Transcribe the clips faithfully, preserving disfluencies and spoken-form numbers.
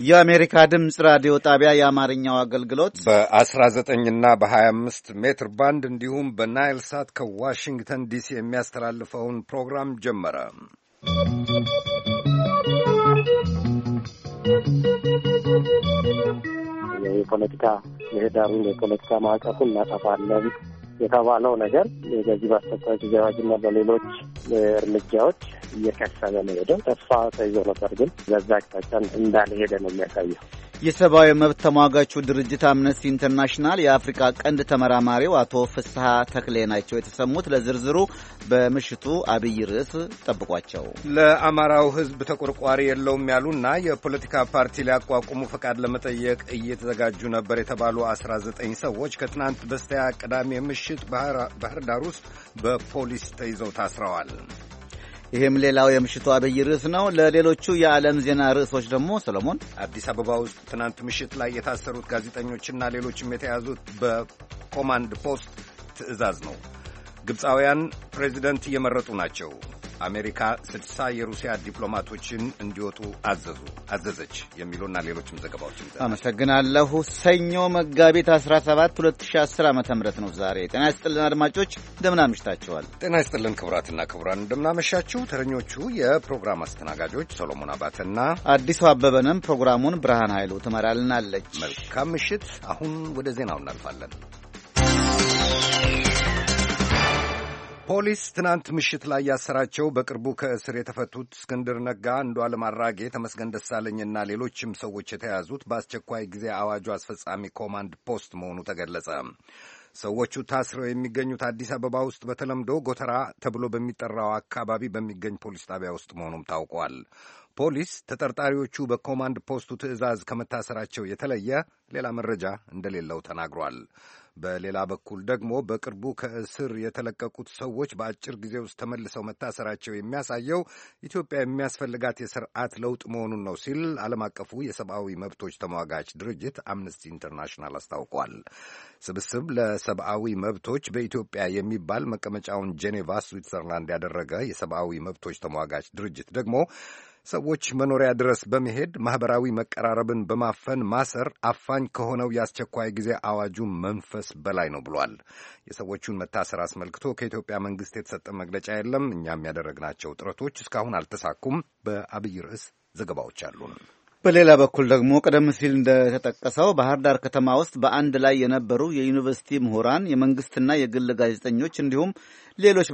የአሜሪካ ድምጽ ራዲዮ ጣቢያ የአማርኛው አገልግሎት በ19 እና በ25 ሜትር ባንድ እንዲሁም በናይል ሳት ከዋሽንግተን ዲሲ የሚያስተላልፈውን ፕሮግራም ጀመረ። የፖለቲካ ምህዳሩን የፖለቲካ ማዕቀፉን እናጠፋለን የተባለው ነገር በዚህ በአስቸኳይ ጊዜ አዋጅና በሌሎች እርምጃዎች እየከሰበ ነው ሄደው ተስፋ ተይዞ ነበር፣ ግን በዛ አቅጣጫ እንዳልሄደ ነው የሚያሳየው። የሰብአዊ መብት ተሟጋቹ ድርጅት አምነስቲ ኢንተርናሽናል የአፍሪካ ቀንድ ተመራማሪው አቶ ፍስሐ ተክሌ ናቸው የተሰሙት። ለዝርዝሩ በምሽቱ አብይ ርዕስ ጠብቋቸው። ለአማራው ሕዝብ ተቆርቋሪ የለውም ያሉና የፖለቲካ ፓርቲ ሊያቋቁሙ ፈቃድ ለመጠየቅ እየተዘጋጁ ነበር የተባሉ አስራ ዘጠኝ ሰዎች ከትናንት በስቲያ ቅዳሜ ምሽት ባህር ዳር ውስጥ በፖሊስ ተይዘው ታስረዋል። ይህም ሌላው የምሽቱ አብይ ርዕስ ነው። ለሌሎቹ የዓለም ዜና ርዕሶች ደግሞ ሰሎሞን፣ አዲስ አበባ ውስጥ ትናንት ምሽት ላይ የታሰሩት ጋዜጠኞችና ሌሎችም የተያዙት በኮማንድ ፖስት ትዕዛዝ ነው። ግብፃውያን ፕሬዚደንት እየመረጡ ናቸው። አሜሪካ ስድሳ የሩሲያ ዲፕሎማቶችን እንዲወጡ አዘዙ አዘዘች የሚሉና ሌሎችም ዘገባዎች ይዘናል። አመሰግናለሁ። ሰኞ መጋቢት አስራ ሰባት ሁለት ሺህ አስር ዓመተ ምህረት ነው ዛሬ። ጤና ይስጥልን አድማጮች፣ እንደምን አምሽታችኋል? ጤና ይስጥልን ክቡራትና ክቡራን፣ እንደምን አመሻችሁ። ተረኞቹ የፕሮግራም አስተናጋጆች ሰሎሞን አባተና አዲሱ አበበንም ፕሮግራሙን ብርሃን ኃይሉ ትመራልናለች። መልካም ምሽት። አሁን ወደ ዜናው እናልፋለን። ፖሊስ ትናንት ምሽት ላይ ያሰራቸው በቅርቡ ከእስር የተፈቱት እስክንድር ነጋ፣ አንዱዓለም አራጌ፣ ተመስገን ደሳለኝና ሌሎችም ሰዎች የተያዙት በአስቸኳይ ጊዜ አዋጁ አስፈጻሚ ኮማንድ ፖስት መሆኑ ተገለጸ። ሰዎቹ ታስረው የሚገኙት አዲስ አበባ ውስጥ በተለምዶ ጎተራ ተብሎ በሚጠራው አካባቢ በሚገኝ ፖሊስ ጣቢያ ውስጥ መሆኑም ታውቋል። ፖሊስ ተጠርጣሪዎቹ በኮማንድ ፖስቱ ትዕዛዝ ከመታሰራቸው የተለየ ሌላ መረጃ እንደሌለው ተናግሯል። በሌላ በኩል ደግሞ በቅርቡ ከእስር የተለቀቁት ሰዎች በአጭር ጊዜ ውስጥ ተመልሰው መታሰራቸው የሚያሳየው ኢትዮጵያ የሚያስፈልጋት የስርዓት ለውጥ መሆኑን ነው ሲል ዓለም አቀፉ የሰብአዊ መብቶች ተሟጋች ድርጅት አምነስቲ ኢንተርናሽናል አስታውቋል። ስብስብ ለሰብአዊ መብቶች በኢትዮጵያ የሚባል መቀመጫውን ጄኔቫ ስዊትዘርላንድ ያደረገ የሰብአዊ መብቶች ተሟጋች ድርጅት ደግሞ ሰዎች መኖሪያ ድረስ በመሄድ ማኅበራዊ መቀራረብን በማፈን ማሰር አፋኝ ከሆነው የአስቸኳይ ጊዜ አዋጁ መንፈስ በላይ ነው ብሏል። የሰዎቹን መታሰር አስመልክቶ ከኢትዮጵያ መንግሥት የተሰጠ መግለጫ የለም። እኛም ያደረግናቸው ጥረቶች እስካሁን አልተሳኩም። በአብይ ርዕስ ዘገባዎች አሉን። በሌላ በኩል ደግሞ ቀደም ሲል እንደተጠቀሰው ባህር ዳር ከተማ ውስጥ በአንድ ላይ የነበሩ የዩኒቨርሲቲ ምሁራን፣ የመንግስትና የግል ጋዜጠኞች እንዲሁም ሌሎች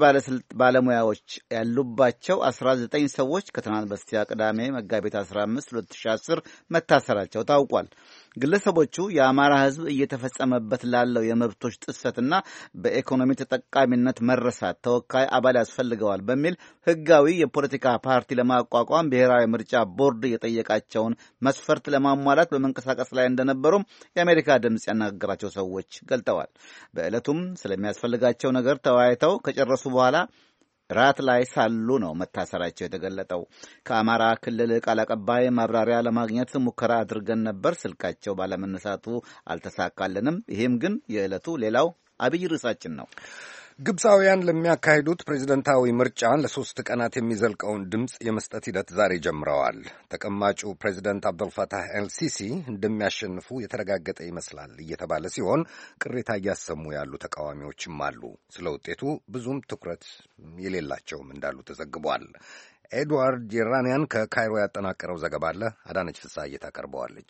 ባለሙያዎች ያሉባቸው አስራ ዘጠኝ ሰዎች ከትናንት በስቲያ ቅዳሜ መጋቢት አስራ አምስት ሁለት ሺህ አስር መታሰራቸው ታውቋል። ግለሰቦቹ የአማራ ሕዝብ እየተፈጸመበት ላለው የመብቶች ጥሰትና በኢኮኖሚ ተጠቃሚነት መረሳት ተወካይ አባል ያስፈልገዋል በሚል ሕጋዊ የፖለቲካ ፓርቲ ለማቋቋም ብሔራዊ ምርጫ ቦርድ የጠየቃቸውን መስፈርት ለማሟላት በመንቀሳቀስ ላይ እንደነበሩም የአሜሪካ ድምፅ ያነጋገራቸው ሰዎች ገልጠዋል። በዕለቱም ስለሚያስፈልጋቸው ነገር ተወያይተው ከጨረሱ በኋላ ራት ላይ ሳሉ ነው መታሰራቸው የተገለጠው። ከአማራ ክልል ቃል አቀባይ ማብራሪያ ለማግኘት ሙከራ አድርገን ነበር። ስልካቸው ባለመነሳቱ አልተሳካልንም። ይህም ግን የዕለቱ ሌላው አብይ ርዕሳችን ነው። ግብፃውያን ለሚያካሂዱት ፕሬዚደንታዊ ምርጫ ለሶስት ቀናት የሚዘልቀውን ድምፅ የመስጠት ሂደት ዛሬ ጀምረዋል። ተቀማጩ ፕሬዚደንት አብደልፋታህ ኤልሲሲ እንደሚያሸንፉ የተረጋገጠ ይመስላል እየተባለ ሲሆን ቅሬታ እያሰሙ ያሉ ተቃዋሚዎችም አሉ። ስለ ውጤቱ ብዙም ትኩረት የሌላቸውም እንዳሉ ተዘግቧል። ኤድዋርድ የራንያን ከካይሮ ያጠናቀረው ዘገባ አለ። አዳነች ፍስሐዬ ታቀርበዋለች።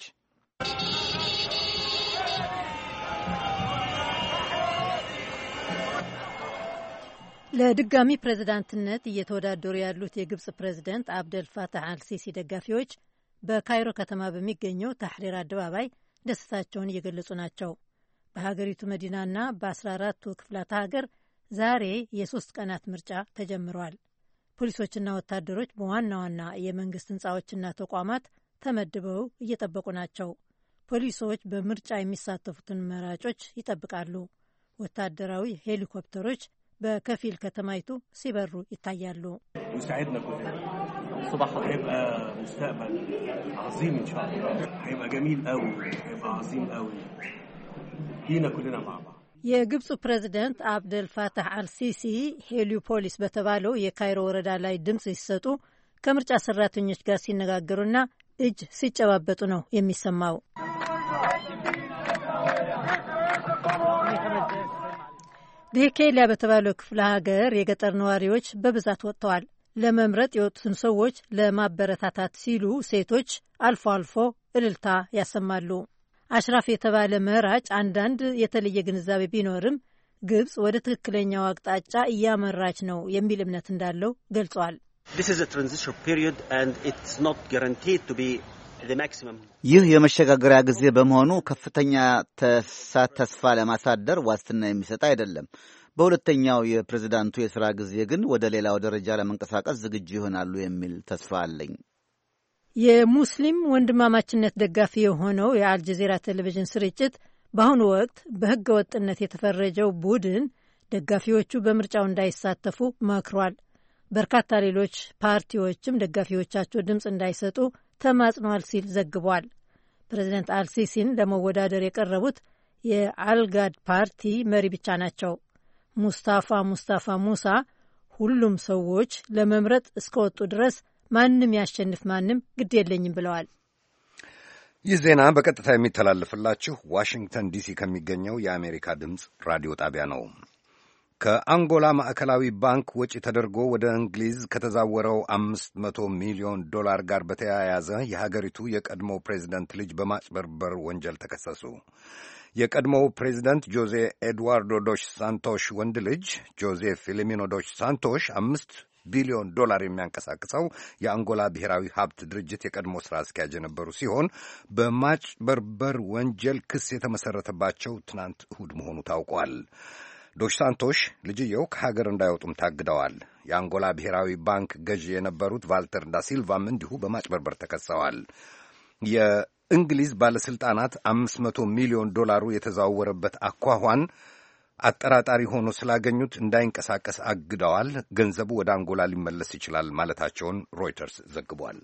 ለድጋሚ ፕሬዝዳንትነት እየተወዳደሩ ያሉት የግብጽ ፕሬዝደንት አብደል ፋታህ አልሲሲ ደጋፊዎች በካይሮ ከተማ በሚገኘው ታሕሪር አደባባይ ደስታቸውን እየገለጹ ናቸው። በሀገሪቱ መዲናና በአስራ አራቱ ክፍላተ ሀገር ዛሬ የሶስት ቀናት ምርጫ ተጀምረዋል። ፖሊሶችና ወታደሮች በዋና ዋና የመንግስት ህንፃዎችና ተቋማት ተመድበው እየጠበቁ ናቸው። ፖሊሶች በምርጫ የሚሳተፉትን መራጮች ይጠብቃሉ። ወታደራዊ ሄሊኮፕተሮች በከፊል ከተማይቱ ሲበሩ ይታያሉ። የግብፁ ፕሬዝደንት አብደል ፋታህ አልሲሲ ሄሊዮፖሊስ በተባለው የካይሮ ወረዳ ላይ ድምፅ ሲሰጡ ከምርጫ ሰራተኞች ጋር ሲነጋገሩና እጅ ሲጨባበጡ ነው የሚሰማው። በሄኬሊያ በተባለው ክፍለ ሀገር የገጠር ነዋሪዎች በብዛት ወጥተዋል። ለመምረጥ የወጡትን ሰዎች ለማበረታታት ሲሉ ሴቶች አልፎ አልፎ እልልታ ያሰማሉ። አሽራፍ የተባለ መራጭ አንዳንድ የተለየ ግንዛቤ ቢኖርም ግብጽ ወደ ትክክለኛው አቅጣጫ እያመራች ነው የሚል እምነት እንዳለው ገልጿል። ይህ የመሸጋገሪያ ጊዜ በመሆኑ ከፍተኛ ተስፋ ለማሳደር ዋስትና የሚሰጥ አይደለም። በሁለተኛው የፕሬዝዳንቱ የሥራ ጊዜ ግን ወደ ሌላው ደረጃ ለመንቀሳቀስ ዝግጁ ይሆናሉ የሚል ተስፋ አለኝ። የሙስሊም ወንድማማችነት ደጋፊ የሆነው የአልጀዚራ ቴሌቪዥን ስርጭት በአሁኑ ወቅት በሕገ ወጥነት የተፈረጀው ቡድን ደጋፊዎቹ በምርጫው እንዳይሳተፉ መክሯል። በርካታ ሌሎች ፓርቲዎችም ደጋፊዎቻቸው ድምፅ እንዳይሰጡ ተማጽኗል ሲል ዘግቧል። ፕሬዚደንት አልሲሲን ለመወዳደር የቀረቡት የአልጋድ ፓርቲ መሪ ብቻ ናቸው። ሙስታፋ ሙስታፋ ሙሳ ሁሉም ሰዎች ለመምረጥ እስከወጡ ድረስ ማንም ያሸንፍ ማንም ግድ የለኝም ብለዋል። ይህ ዜና በቀጥታ የሚተላለፍላችሁ ዋሽንግተን ዲሲ ከሚገኘው የአሜሪካ ድምፅ ራዲዮ ጣቢያ ነው። ከአንጎላ ማዕከላዊ ባንክ ወጪ ተደርጎ ወደ እንግሊዝ ከተዛወረው አምስት መቶ ሚሊዮን ዶላር ጋር በተያያዘ የሀገሪቱ የቀድሞ ፕሬዚደንት ልጅ በማጭበርበር ወንጀል ተከሰሱ። የቀድሞው ፕሬዚደንት ጆዜ ኤድዋርዶ ዶሽ ሳንቶሽ ወንድ ልጅ ጆዜ ፊሊሚኖ ዶሽ ሳንቶሽ አምስት ቢሊዮን ዶላር የሚያንቀሳቅሰው የአንጎላ ብሔራዊ ሀብት ድርጅት የቀድሞ ሥራ አስኪያጅ የነበሩ ሲሆን በማጭበርበር ወንጀል ክስ የተመሠረተባቸው ትናንት እሁድ መሆኑ ታውቋል። ዶሽ ሳንቶሽ ልጅየው ከሀገር እንዳይወጡም ታግደዋል። የአንጎላ ብሔራዊ ባንክ ገዢ የነበሩት ቫልተር ዳ ሲልቫም እንዲሁ በማጭበርበር ተከሰዋል። የእንግሊዝ ባለሥልጣናት አምስት መቶ ሚሊዮን ዶላሩ የተዘዋወረበት አኳኋን አጠራጣሪ ሆኖ ስላገኙት እንዳይንቀሳቀስ አግደዋል። ገንዘቡ ወደ አንጎላ ሊመለስ ይችላል ማለታቸውን ሮይተርስ ዘግቧል።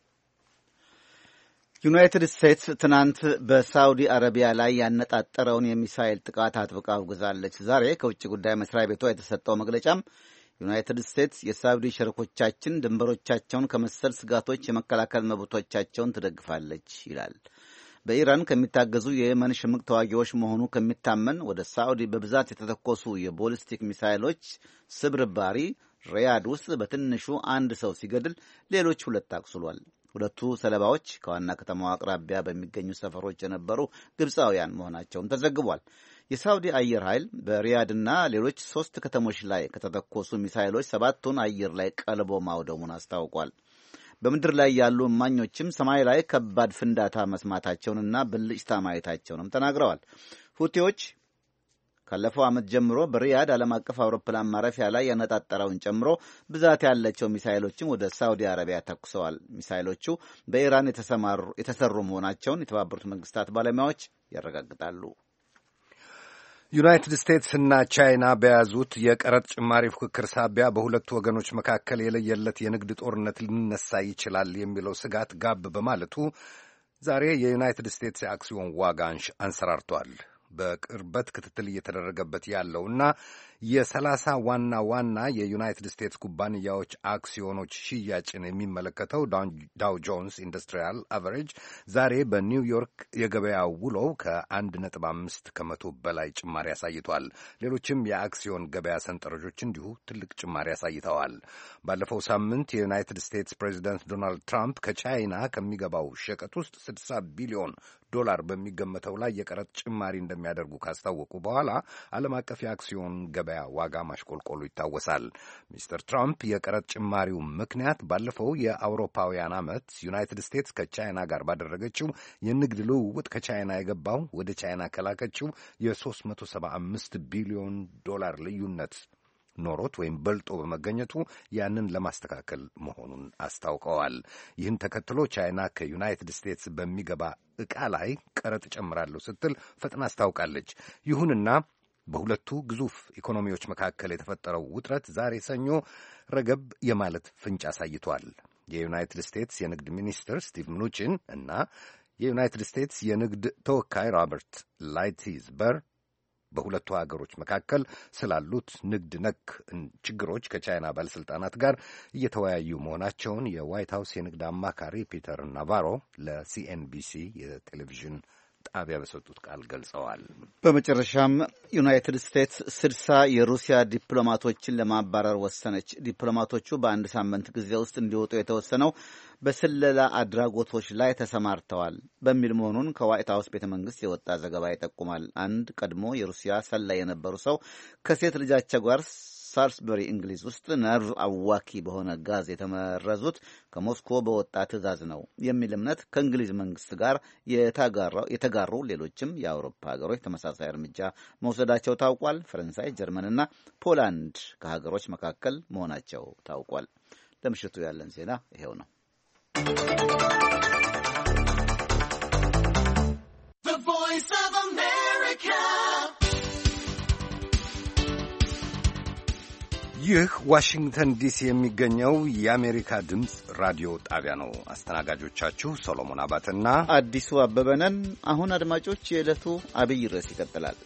ዩናይትድ ስቴትስ ትናንት በሳውዲ አረቢያ ላይ ያነጣጠረውን የሚሳኤል ጥቃት አጥብቃ አውግዛለች። ዛሬ ከውጭ ጉዳይ መስሪያ ቤቷ የተሰጠው መግለጫም ዩናይትድ ስቴትስ የሳውዲ ሸሪኮቻችን ድንበሮቻቸውን ከመሰል ስጋቶች የመከላከል መብቶቻቸውን ትደግፋለች ይላል። በኢራን ከሚታገዙ የየመን ሽምቅ ተዋጊዎች መሆኑ ከሚታመን ወደ ሳዑዲ በብዛት የተተኮሱ የቦሊስቲክ ሚሳይሎች ስብርባሪ ሪያድ ውስጥ በትንሹ አንድ ሰው ሲገድል ሌሎች ሁለት አቁስሏል። ሁለቱ ሰለባዎች ከዋና ከተማዋ አቅራቢያ በሚገኙ ሰፈሮች የነበሩ ግብፃውያን መሆናቸውም ተዘግቧል። የሳውዲ አየር ኃይል በሪያድና ሌሎች ሶስት ከተሞች ላይ ከተተኮሱ ሚሳይሎች ሰባቱን አየር ላይ ቀልቦ ማውደሙን አስታውቋል። በምድር ላይ ያሉ እማኞችም ሰማይ ላይ ከባድ ፍንዳታ መስማታቸውንና ብልጭታ ማየታቸውንም ተናግረዋል። ሁቲዎች ካለፈው ዓመት ጀምሮ በሪያድ ዓለም አቀፍ አውሮፕላን ማረፊያ ላይ ያነጣጠረውን ጨምሮ ብዛት ያላቸው ሚሳይሎችን ወደ ሳውዲ አረቢያ ተኩሰዋል። ሚሳይሎቹ በኢራን የተሰሩ መሆናቸውን የተባበሩት መንግስታት ባለሙያዎች ያረጋግጣሉ። ዩናይትድ ስቴትስና ቻይና በያዙት የቀረጥ ጭማሪ ፉክክር ሳቢያ በሁለቱ ወገኖች መካከል የለየለት የንግድ ጦርነት ሊነሳ ይችላል የሚለው ስጋት ጋብ በማለቱ ዛሬ የዩናይትድ ስቴትስ የአክሲዮን ዋጋ አንሰራርቷል። በቅርበት ክትትል እየተደረገበት ያለውና የሰላሳ ዋና ዋና የዩናይትድ ስቴትስ ኩባንያዎች አክሲዮኖች ሽያጭን የሚመለከተው ዳው ጆንስ ኢንዱስትሪያል አቨሬጅ ዛሬ በኒውዮርክ የገበያ ውሎው ከአንድ ነጥብ አምስት ከመቶ በላይ ጭማሪ አሳይቷል። ሌሎችም የአክሲዮን ገበያ ሰንጠረዦች እንዲሁ ትልቅ ጭማሪ አሳይተዋል። ባለፈው ሳምንት የዩናይትድ ስቴትስ ፕሬዚደንት ዶናልድ ትራምፕ ከቻይና ከሚገባው ሸቀጥ ውስጥ ስድሳ ቢሊዮን ዶላር በሚገመተው ላይ የቀረጥ ጭማሪ እንደሚያደርጉ ካስታወቁ በኋላ ዓለም አቀፍ የአክሲዮን ገበያ ዋጋ ማሽቆልቆሉ ይታወሳል። ሚስተር ትራምፕ የቀረጥ ጭማሪው ምክንያት ባለፈው የአውሮፓውያን ዓመት ዩናይትድ ስቴትስ ከቻይና ጋር ባደረገችው የንግድ ልውውጥ ከቻይና የገባው ወደ ቻይና ከላከችው የሶስት መቶ ሰባ አምስት ቢሊዮን ዶላር ልዩነት ኖሮት ወይም በልጦ በመገኘቱ ያንን ለማስተካከል መሆኑን አስታውቀዋል። ይህን ተከትሎ ቻይና ከዩናይትድ ስቴትስ በሚገባ ዕቃ ላይ ቀረጥ ጨምራለሁ ስትል ፈጥና አስታውቃለች። ይሁንና በሁለቱ ግዙፍ ኢኮኖሚዎች መካከል የተፈጠረው ውጥረት ዛሬ ሰኞ ረገብ የማለት ፍንጭ አሳይቷል። የዩናይትድ ስቴትስ የንግድ ሚኒስትር ስቲቭ ምኑቺን እና የዩናይትድ ስቴትስ የንግድ ተወካይ ሮበርት ላይትሂዝበር በሁለቱ ሀገሮች መካከል ስላሉት ንግድ ነክ ችግሮች ከቻይና ባለሥልጣናት ጋር እየተወያዩ መሆናቸውን የዋይት ሀውስ የንግድ አማካሪ ፒተር ናቫሮ ለሲኤንቢሲ የቴሌቪዥን ጣቢያ በሰጡት ቃል ገልጸዋል። በመጨረሻም ዩናይትድ ስቴትስ ስድሳ የሩሲያ ዲፕሎማቶችን ለማባረር ወሰነች። ዲፕሎማቶቹ በአንድ ሳምንት ጊዜ ውስጥ እንዲወጡ የተወሰነው በስለላ አድራጎቶች ላይ ተሰማርተዋል በሚል መሆኑን ከዋይት ሀውስ ቤተ መንግስት የወጣ ዘገባ ይጠቁማል። አንድ ቀድሞ የሩሲያ ሰላይ የነበሩ ሰው ከሴት ልጃቸው ጋር ሳልስበሪ እንግሊዝ ውስጥ ነርቭ አዋኪ በሆነ ጋዝ የተመረዙት ከሞስኮ በወጣ ትዕዛዝ ነው የሚል እምነት ከእንግሊዝ መንግስት ጋር የተጋሩ ሌሎችም የአውሮፓ ሀገሮች ተመሳሳይ እርምጃ መውሰዳቸው ታውቋል። ፈረንሳይ፣ ጀርመንና ፖላንድ ከሀገሮች መካከል መሆናቸው ታውቋል። ለምሽቱ ያለን ዜና ይሄው ነው። ይህ ዋሽንግተን ዲሲ የሚገኘው የአሜሪካ ድምፅ ራዲዮ ጣቢያ ነው። አስተናጋጆቻችሁ ሶሎሞን አባትና አዲሱ አበበ ነን። አሁን አድማጮች የዕለቱ አብይ ርዕስ ይቀጥላል።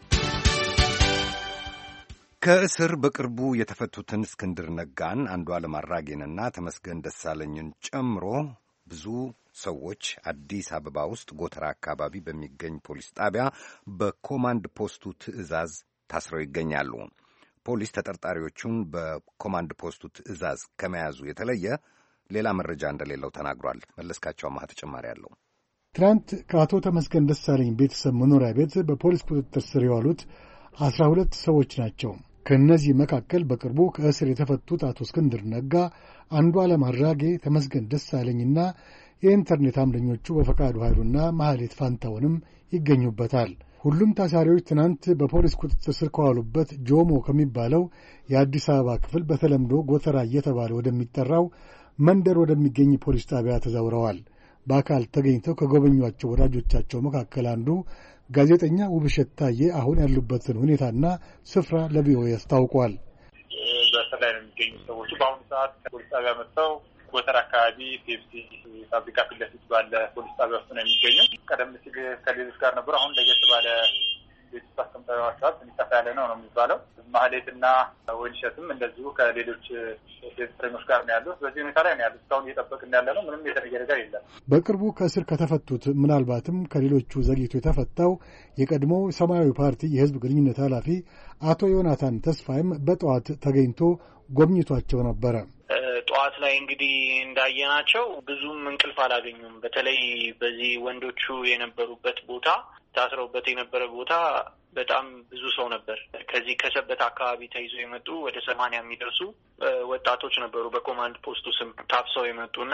ከእስር በቅርቡ የተፈቱትን እስክንድር ነጋን፣ አንዱዓለም አራጌንና ተመስገን ደሳለኝን ጨምሮ ብዙ ሰዎች አዲስ አበባ ውስጥ ጎተራ አካባቢ በሚገኝ ፖሊስ ጣቢያ በኮማንድ ፖስቱ ትዕዛዝ ታስረው ይገኛሉ። ፖሊስ ተጠርጣሪዎቹን በኮማንድ ፖስቱ ትዕዛዝ ከመያዙ የተለየ ሌላ መረጃ እንደሌለው ተናግሯል። መለስካቸው አማሃ ተጨማሪ አለው። ትናንት ከአቶ ተመስገን ደሳለኝ ቤተሰብ መኖሪያ ቤት በፖሊስ ቁጥጥር ስር የዋሉት አስራ ሁለት ሰዎች ናቸው። ከእነዚህ መካከል በቅርቡ ከእስር የተፈቱት አቶ እስክንድር ነጋ፣ አንዱዓለም አራጌ፣ ተመስገን ደሳለኝና የኢንተርኔት አምደኞቹ በፈቃዱ ኃይሉና መሐሌት ፋንታውንም ይገኙበታል። ሁሉም ታሳሪዎች ትናንት በፖሊስ ቁጥጥር ስር ከዋሉበት ጆሞ ከሚባለው የአዲስ አበባ ክፍል በተለምዶ ጎተራ እየተባለ ወደሚጠራው መንደር ወደሚገኝ ፖሊስ ጣቢያ ተዛውረዋል። በአካል ተገኝተው ከጎበኟቸው ወዳጆቻቸው መካከል አንዱ ጋዜጠኛ ውብሸት ታዬ አሁን ያሉበትን ሁኔታና ስፍራ ለቪኦኤ አስታውቋል። በእስር ላይ ነው የሚገኙ ሰዎቹ በአሁኑ ሰዓት ፖሊስ ጣቢያ መጥተው ጎተራ አካባቢ ፔፕሲ ፋብሪካ ፊት ለፊት ባለ ፖሊስ ጣቢያ ውስጥ ነው የሚገኙ። ቀደም ሲል ከሌሎች ጋር ነበሩ። አሁን ለየት ባለ ቤት ውስጥ አስቀምጠዋቸዋል። ትንሽ ሰፋ ያለ ነው ነው የሚባለው። ማህሌትና ወይንሸትም እንደዚሁ ከሌሎች እስረኞች ጋር ነው ያሉት። በዚህ ሁኔታ ላይ ነው ያሉት። እስካሁን እየጠበቅን ያለ ነው። ምንም የተለየ ነገር የለም። በቅርቡ ከእስር ከተፈቱት ምናልባትም ከሌሎቹ ዘግይቶ የተፈታው የቀድሞው ሰማያዊ ፓርቲ የህዝብ ግንኙነት ኃላፊ አቶ ዮናታን ተስፋይም በጠዋት ተገኝቶ ጎብኝቷቸው ነበረ። ጠዋት ላይ እንግዲህ እንዳየናቸው ብዙም እንቅልፍ አላገኙም። በተለይ በዚህ ወንዶቹ የነበሩበት ቦታ ታስረውበት የነበረ ቦታ በጣም ብዙ ሰው ነበር። ከዚህ ከሰበት አካባቢ ተይዞ የመጡ ወደ ሰማንያ የሚደርሱ ወጣቶች ነበሩ። በኮማንድ ፖስቱ ስም ታፍሰው የመጡና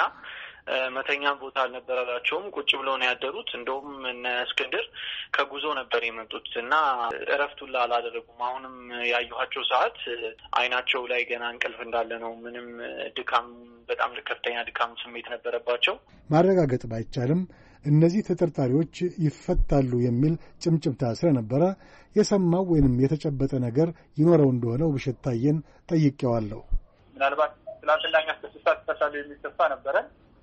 መተኛም ቦታ አልነበራቸውም። ቁጭ ብለው ነው ያደሩት። እንደውም እነ እስክንድር ከጉዞ ነበር የመጡት እና እረፍቱላ አላደረጉም። አሁንም ያየኋቸው ሰዓት አይናቸው ላይ ገና እንቅልፍ እንዳለ ነው። ምንም ድካም፣ በጣም ከፍተኛ ድካም ስሜት ነበረባቸው። ማረጋገጥ ባይቻልም እነዚህ ተጠርጣሪዎች ይፈታሉ የሚል ጭምጭምታ ስለነበረ የሰማው ወይንም የተጨበጠ ነገር ይኖረው እንደሆነ ውብሸት ታዬን ጠይቄዋለሁ። ምናልባት ትላንትና እኛ እስከ ስድስት ሰዓት ይፈታሉ የሚል ተስፋ ነበረ።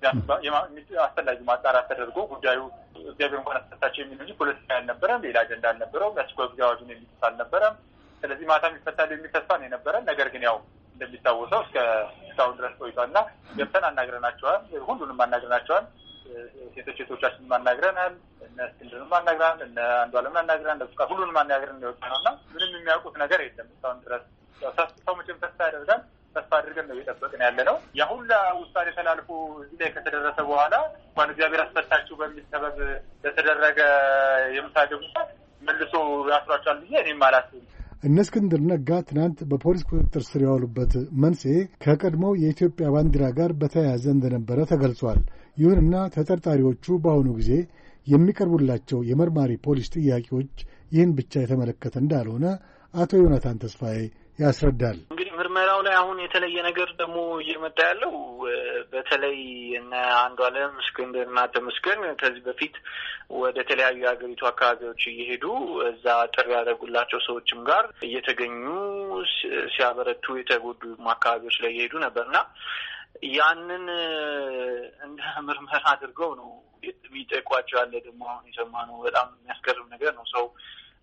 አስፈላጊ ማጣራት ተደርጎ ጉዳዩ እግዚአብሔር እንኳን አስፈታቸው የሚል እንጂ ፖለቲካ አልነበረም፣ ሌላ አጀንዳ አልነበረውም፣ የአስቸኳይ ጊዜ አዋጁን የሚጥስ አልነበረም። ስለዚህ ማታም ይፈታሉ የሚል ተስፋ ነው የነበረን። ነገር ግን ያው እንደሚታወሰው እስከ እስካሁን ድረስ ቆይቷልና ገብተን አናግረናቸዋል። ሁሉንም አናግረናቸዋል። ሴቶች ሴቶቻችንን አናግረናል። እነ እስክንድርንም አናግረናል። እነ አንዱዓለምን አናግረናል። ለብቃ ሁሉንም አናግረን ነው እና ምንም የሚያውቁት ነገር የለም እስካሁን ድረስ። ሰው መቼም ተስፋ ያደርጋል። ተስፋ አድርገን ነው እየጠበቅን ያለ ነው። ያሁላ ውሳኔ ተላልፎ እዚህ ላይ ከተደረሰ በኋላ እንኳን እግዚአብሔር አስፈታችሁ በሚል ሰበብ ለተደረገ የምሳ ግብዣ መልሶ ያስሯቸዋል ብዬ እኔም አላስብም። እነ እስክንድር ነጋ ትናንት በፖሊስ ቁጥጥር ስር የዋሉበት መንስኤ ከቀድሞው የኢትዮጵያ ባንዲራ ጋር በተያያዘ እንደነበረ ተገልጿል። ይሁንና ተጠርጣሪዎቹ በአሁኑ ጊዜ የሚቀርቡላቸው የመርማሪ ፖሊስ ጥያቄዎች ይህን ብቻ የተመለከተ እንዳልሆነ አቶ ዮናታን ተስፋዬ ያስረዳል። እንግዲህ ምርመራው ላይ አሁን የተለየ ነገር ደግሞ እየመጣ ያለው በተለይ እነ አንዱዓለም፣ እስክንድርና ተመስገን ከዚህ በፊት ወደ ተለያዩ የሀገሪቱ አካባቢዎች እየሄዱ እዛ ጥሪ ያደረጉላቸው ሰዎችም ጋር እየተገኙ ሲያበረቱ የተጎዱ አካባቢዎች ላይ እየሄዱ ነበርና ያንን እንደ ምርመራ አድርገው ነው የሚጠይቋቸው ያለ። ደግሞ አሁን የሰማነው በጣም የሚያስገርም ነገር ነው። ሰው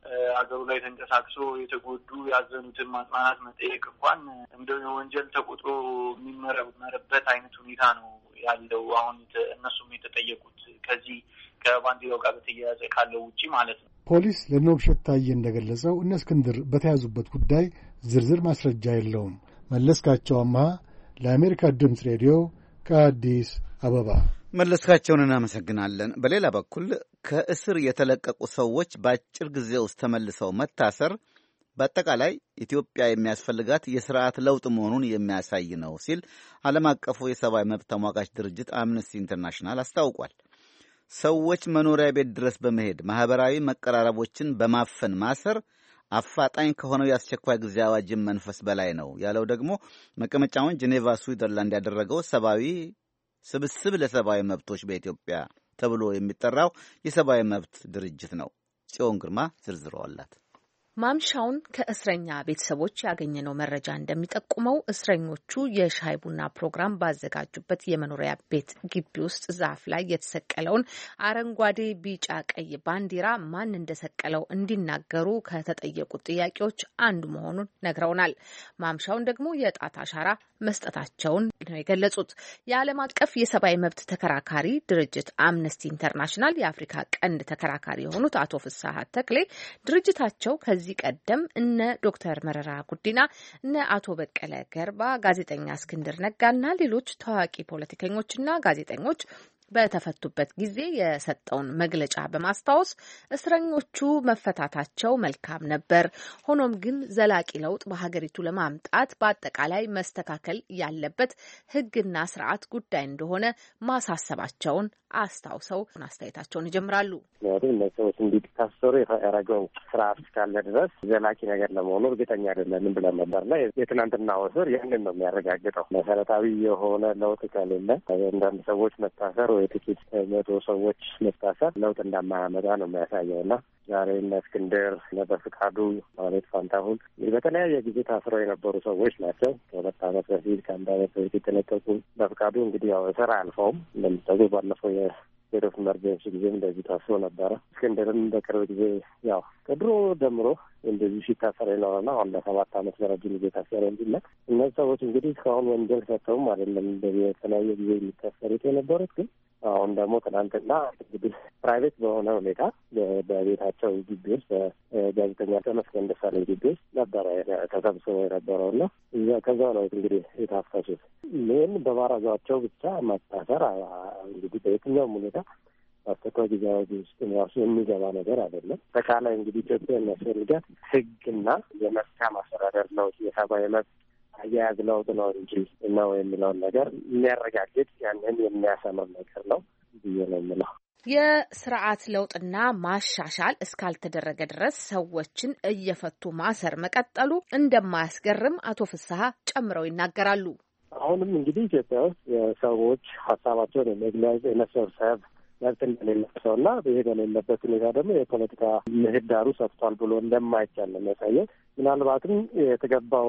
አገሩ ላይ ተንቀሳቅሶ የተጎዱ ያዘኑትን ማጽናናት መጠየቅ እንኳን እንደው የወንጀል ተቆጥሮ የሚመረመርበት አይነት ሁኔታ ነው ያለው። አሁን እነሱም የተጠየቁት ከዚህ ከባንዲራው ጋር በተያያዘ ካለው ውጪ ማለት ነው። ፖሊስ ለኖብሸት ታዬ እንደገለጸው እነ እስክንድር በተያዙበት ጉዳይ ዝርዝር ማስረጃ የለውም። መለስካቸው አምሃ ለአሜሪካ ድምፅ ሬዲዮ ከአዲስ አበባ። መለስካቸውን እናመሰግናለን። በሌላ በኩል ከእስር የተለቀቁ ሰዎች በአጭር ጊዜ ውስጥ ተመልሰው መታሰር በአጠቃላይ ኢትዮጵያ የሚያስፈልጋት የስርዓት ለውጥ መሆኑን የሚያሳይ ነው ሲል ዓለም አቀፉ የሰብአዊ መብት ተሟጋች ድርጅት አምነስቲ ኢንተርናሽናል አስታውቋል። ሰዎች መኖሪያ ቤት ድረስ በመሄድ ማህበራዊ መቀራረቦችን በማፈን ማሰር አፋጣኝ ከሆነው የአስቸኳይ ጊዜ አዋጅን መንፈስ በላይ ነው ያለው ደግሞ መቀመጫውን ጄኔቫ ስዊዘርላንድ ያደረገው ሰብአዊ ስብስብ ለሰብአዊ መብቶች በኢትዮጵያ ተብሎ የሚጠራው የሰብአዊ መብት ድርጅት ነው። ጽዮን ግርማ ዝርዝሩ አላት። ማምሻውን ከእስረኛ ቤተሰቦች ያገኘነው መረጃ እንደሚጠቁመው እስረኞቹ የሻይ ቡና ፕሮግራም ባዘጋጁበት የመኖሪያ ቤት ግቢ ውስጥ ዛፍ ላይ የተሰቀለውን አረንጓዴ፣ ቢጫ፣ ቀይ ባንዲራ ማን እንደሰቀለው እንዲናገሩ ከተጠየቁት ጥያቄዎች አንዱ መሆኑን ነግረውናል። ማምሻውን ደግሞ የጣት አሻራ መስጠታቸውን ነው የገለጹት። የዓለም አቀፍ የሰብአዊ መብት ተከራካሪ ድርጅት አምነስቲ ኢንተርናሽናል የአፍሪካ ቀንድ ተከራካሪ የሆኑት አቶ ፍስሐ ተክሌ ድርጅታቸው ከዚህ ቀደም እነ ዶክተር መረራ ጉዲና፣ እነ አቶ በቀለ ገርባ፣ ጋዜጠኛ እስክንድር ነጋና ሌሎች ታዋቂ ፖለቲከኞችና ጋዜጠኞች በተፈቱበት ጊዜ የሰጠውን መግለጫ በማስታወስ እስረኞቹ መፈታታቸው መልካም ነበር፣ ሆኖም ግን ዘላቂ ለውጥ በሀገሪቱ ለማምጣት በአጠቃላይ መስተካከል ያለበት ሕግና ስርዓት ጉዳይ እንደሆነ ማሳሰባቸውን አስታውሰው አስተያየታቸውን ይጀምራሉ። እነዚህ ሰዎች እንዲታሰሩ ያደረገው ስርዓት እስካለ ድረስ ዘላቂ ነገር ለመሆኑ እርግጠኛ አይደለንም ብለን ነበርና የትናንትና ወስር ያንን ነው የሚያረጋግጠው። መሰረታዊ የሆነ ለውጥ ከሌለ አንዳንድ ሰዎች መታሰር ወይ ጥቂት መቶ ሰዎች መታሰር ለውጥ እንደማያመጣ ነው የሚያሳየው እና ዛሬ እነ እስክንድር እነ በፍቃዱ ማለት ፋንታሁን በተለያየ ጊዜ ታስረው የነበሩ ሰዎች ናቸው። ከሁለት ዓመት በፊት ከአንድ ዓመት በፊት የተለቀቁ በፍቃዱ እንግዲህ ያው እስር አልፈውም እንደምታውቁ ባለፈው የስቴት ኦፍ ኢመርጀንሲ ጊዜም እንደዚህ ታስሮ ነበረ። እስክንድርም በቅርብ ጊዜ ያው ከድሮ ጀምሮ እንደዚህ ሲታሰር የኖረና አሁን ለሰባት ዓመት በረጅም ጊዜ ታሰረ እንዲለ እነዚህ ሰዎች እንግዲህ እስካሁን ወንጀል ሰጥተውም አይደለም እንደዚህ የተለያየ ጊዜ የሚታሰሩት የነበሩት ግን አሁን ደግሞ ትናንትና እንግዲህ ፕራይቬት በሆነ ሁኔታ በቤታቸው ግቢ ውስጥ በጋዜጠኛ ተመስገን ደሳለኝ ግቢ ውስጥ ነበረ ተሰብስበው የነበረው እና ከዛ ነው እንግዲህ የታፈሱት። ይህን በማረጋቸው ብቻ መታሰር እንግዲህ በየትኛውም ሁኔታ አስቸኳይ ጊዜ አዋጅ ውስጥ ራሱ የሚገባ ነገር አይደለም። በቃላይ እንግዲህ ኢትዮጵያ የሚያስፈልጋት ሕግና የመልካም አስተዳደር ለውጥ የሰብአዊ መብት አያያዝ ለውጥ ነው እንጂ ነው የሚለውን ነገር የሚያረጋግጥ ያንን የሚያሰምር ነገር ነው ብዬ ነው የምለው። የስርዓት ለውጥና ማሻሻል እስካልተደረገ ድረስ ሰዎችን እየፈቱ ማሰር መቀጠሉ እንደማያስገርም አቶ ፍስሐ ጨምረው ይናገራሉ። አሁንም እንግዲህ ኢትዮጵያ ውስጥ የሰዎች ሀሳባቸውን የመግለጽ የመሰብሰብ መብት እንደሌላቸው እና ይሄ በሌለበት ሁኔታ ደግሞ የፖለቲካ ምህዳሩ ሰፍቷል ብሎ እንደማይቻል ነው የሚያሳየው። ምናልባትም የተገባው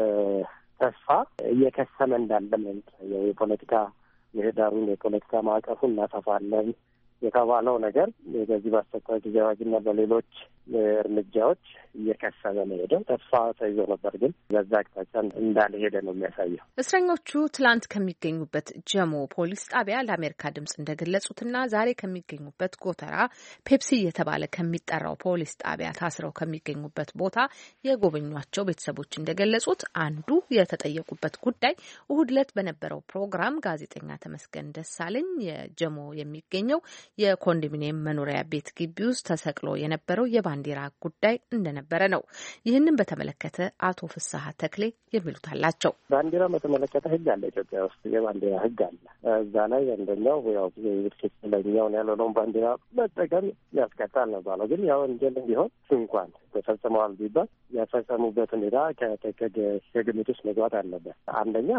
ተስፋ እየከሰመ እንዳለ ነው የሚያሳየው። የፖለቲካ ምህዳሩን የፖለቲካ ማዕቀፉን እናሰፋለን የተባለው ነገር በዚህ በአስቸኳይ ጊዜ አዋጅና በሌሎች እርምጃዎች እየከሰመ ነው ሄደው ተስፋ ተይዞ ነበር፣ ግን በዛ አቅጣጫ እንዳልሄደ ነው የሚያሳየው። እስረኞቹ ትላንት ከሚገኙበት ጀሞ ፖሊስ ጣቢያ ለአሜሪካ ድምጽ እንደገለጹትና ዛሬ ከሚገኙበት ጎተራ ፔፕሲ እየተባለ ከሚጠራው ፖሊስ ጣቢያ ታስረው ከሚገኙበት ቦታ የጎበኟቸው ቤተሰቦች እንደገለጹት አንዱ የተጠየቁበት ጉዳይ እሁድ ዕለት በነበረው ፕሮግራም ጋዜጠኛ ተመስገን ደሳለኝ የጀሞ የሚገኘው የኮንዶሚኒየም መኖሪያ ቤት ግቢ ውስጥ ተሰቅሎ የነበረው የባንዲራ ጉዳይ እንደነበረ ነው። ይህንን በተመለከተ አቶ ፍስሐ ተክሌ የሚሉት አላቸው። ባንዲራ በተመለከተ ሕግ አለ ኢትዮጵያ ውስጥ የባንዲራ ሕግ አለ። እዛ ላይ አንደኛው ያው ትክክለኛውን ያልሆነውን ባንዲራ መጠቀም ያስቀጣል ነው ባለው። ግን ያው ወንጀል ቢሆን እንኳን ተፈጽመዋል ቢባል ያፈጸሙበት ሁኔታ ከግምት ውስጥ መግባት አለበት። አንደኛ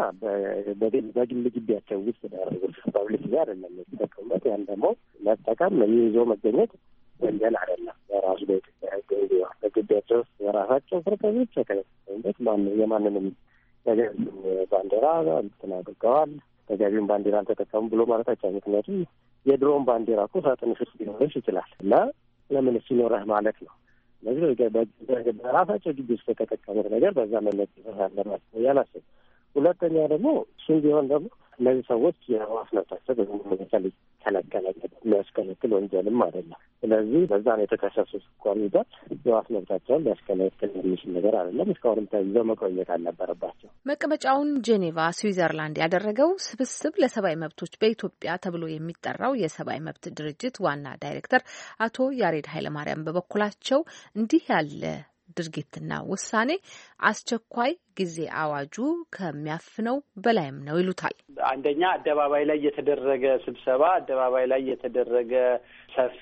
በግል ግቢያቸው ውስጥ ያደረጉት ፐብሊክ ጊዜ አይደለም የተጠቀሙበት። ያን ደግሞ መጠቀም ይዞ መገኘት ወንጀል አይደለም። በራሱ በኢትዮጵያ ሕግ ቢሆን በግቢያቸው ውስጥ የራሳቸው ፍርቀቶች የተጠቀሙበት የማንንም ነገር ባንዲራ እንትን አድርገዋል ተገቢውን ባንዲራ አልተጠቀሙም ብሎ ማለት አይቻልም። ምክንያቱም የድሮውን ባንዲራ እኮ ሳጥንሽ ውስጥ ሊኖርሽ ይችላል እና ለምን ሲኖረህ ማለት ነው። ስለዚህ በራሳቸው ግቢ ውስጥ የተጠቀሙት ነገር በዛ መለክ ይፈሳለናል ያላሰብ። ሁለተኛ ደግሞ እሱም ቢሆን ደግሞ እነዚህ ሰዎች የዋስ መብታቸው በዚህ ሁኔታ ሊከለከል የሚያስከለክል ወንጀልም አይደለም። ስለዚህ በዛ ነው የተከሰሱት እንኳን ይባል የዋስ መብታቸውን ሊያስከለክል የሚችል ነገር አይደለም። እስካሁንም ተይዘው መቆየት አልነበረባቸው። መቀመጫውን ጄኔቫ ስዊዘርላንድ ያደረገው ስብስብ ለሰብአዊ መብቶች በኢትዮጵያ ተብሎ የሚጠራው የሰብአዊ መብት ድርጅት ዋና ዳይሬክተር አቶ ያሬድ ኃይለማርያም በበኩላቸው እንዲህ ያለ ድርጊትና ውሳኔ አስቸኳይ ጊዜ አዋጁ ከሚያፍነው በላይም ነው ይሉታል። አንደኛ አደባባይ ላይ የተደረገ ስብሰባ፣ አደባባይ ላይ የተደረገ ሰፊ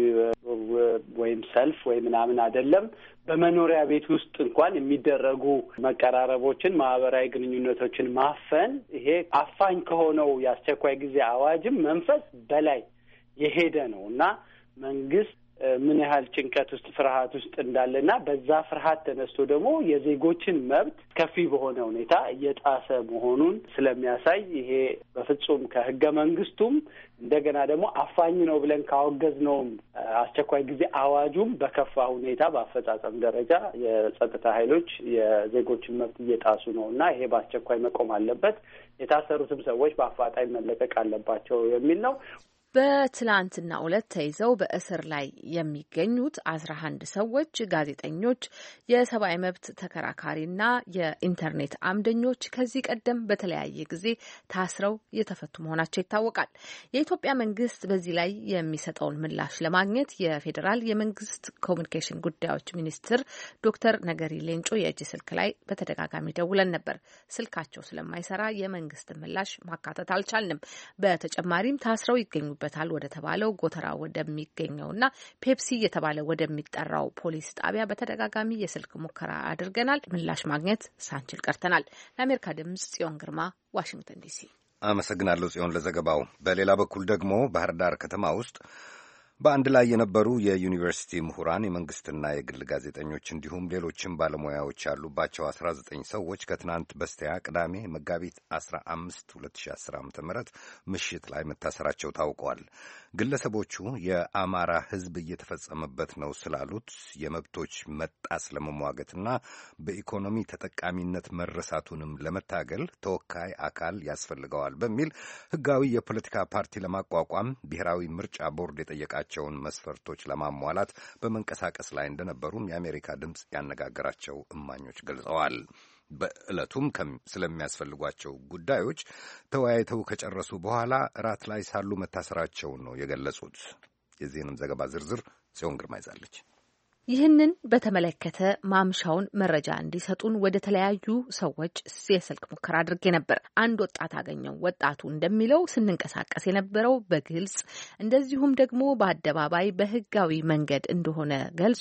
ወይም ሰልፍ ወይ ምናምን አይደለም። በመኖሪያ ቤት ውስጥ እንኳን የሚደረጉ መቀራረቦችን፣ ማህበራዊ ግንኙነቶችን ማፈን ይሄ አፋኝ ከሆነው የአስቸኳይ ጊዜ አዋጅም መንፈስ በላይ የሄደ ነው እና መንግስት ምን ያህል ጭንቀት ውስጥ ፍርሃት ውስጥ እንዳለና በዛ ፍርሃት ተነስቶ ደግሞ የዜጎችን መብት ከፊ በሆነ ሁኔታ እየጣሰ መሆኑን ስለሚያሳይ ይሄ በፍጹም ከህገ መንግስቱም እንደገና ደግሞ አፋኝ ነው ብለን ካወገዝነውም አስቸኳይ ጊዜ አዋጁም በከፋ ሁኔታ በአፈጻጸም ደረጃ የጸጥታ ኃይሎች የዜጎችን መብት እየጣሱ ነው እና ይሄ በአስቸኳይ መቆም አለበት፣ የታሰሩትም ሰዎች በአፋጣኝ መለቀቅ አለባቸው የሚል ነው። በትላንትና ዕለት ተይዘው በእስር ላይ የሚገኙት አስራ አንድ ሰዎች ጋዜጠኞች፣ የሰብአዊ መብት ተከራካሪና የኢንተርኔት አምደኞች ከዚህ ቀደም በተለያየ ጊዜ ታስረው የተፈቱ መሆናቸው ይታወቃል። የኢትዮጵያ መንግስት በዚህ ላይ የሚሰጠውን ምላሽ ለማግኘት የፌዴራል የመንግስት ኮሚኒኬሽን ጉዳዮች ሚኒስትር ዶክተር ነገሪ ሌንጮ የእጅ ስልክ ላይ በተደጋጋሚ ደውለን ነበር። ስልካቸው ስለማይሰራ የመንግስት ምላሽ ማካተት አልቻልንም። በተጨማሪም ታስረው ይገኙበት በታል ወደ ተባለው ጎተራ ወደሚገኘውና ፔፕሲ እየተባለ ወደሚጠራው ፖሊስ ጣቢያ በተደጋጋሚ የስልክ ሙከራ አድርገናል። ምላሽ ማግኘት ሳንችል ቀርተናል። ለአሜሪካ ድምጽ ጽዮን ግርማ፣ ዋሽንግተን ዲሲ። አመሰግናለሁ ጽዮን ለዘገባው። በሌላ በኩል ደግሞ ባህር ዳር ከተማ ውስጥ በአንድ ላይ የነበሩ የዩኒቨርሲቲ ምሁራን፣ የመንግስትና የግል ጋዜጠኞች እንዲሁም ሌሎችም ባለሙያዎች ያሉባቸው አስራ ዘጠኝ ሰዎች ከትናንት በስቲያ ቅዳሜ መጋቢት አስራ አምስት ሁለት ሺህ አስር ዓመተ ምህረት ምሽት ላይ መታሰራቸው ታውቋል። ግለሰቦቹ የአማራ ሕዝብ እየተፈጸመበት ነው ስላሉት የመብቶች መጣስ ለመሟገትና በኢኮኖሚ ተጠቃሚነት መረሳቱንም ለመታገል ተወካይ አካል ያስፈልገዋል በሚል ህጋዊ የፖለቲካ ፓርቲ ለማቋቋም ብሔራዊ ምርጫ ቦርድ የጠየቃቸው ቸውን መስፈርቶች ለማሟላት በመንቀሳቀስ ላይ እንደነበሩም የአሜሪካ ድምፅ ያነጋገራቸው እማኞች ገልጸዋል። በዕለቱም ስለሚያስፈልጓቸው ጉዳዮች ተወያይተው ከጨረሱ በኋላ እራት ላይ ሳሉ መታሰራቸውን ነው የገለጹት። የዚህንም ዘገባ ዝርዝር ጽዮን ግርማ ይዛለች። ይህንን በተመለከተ ማምሻውን መረጃ እንዲሰጡን ወደ ተለያዩ ሰዎች የስልክ ሙከራ አድርጌ ነበር። አንድ ወጣት አገኘው። ወጣቱ እንደሚለው ስንንቀሳቀስ የነበረው በግልጽ እንደዚሁም ደግሞ በአደባባይ በህጋዊ መንገድ እንደሆነ ገልጾ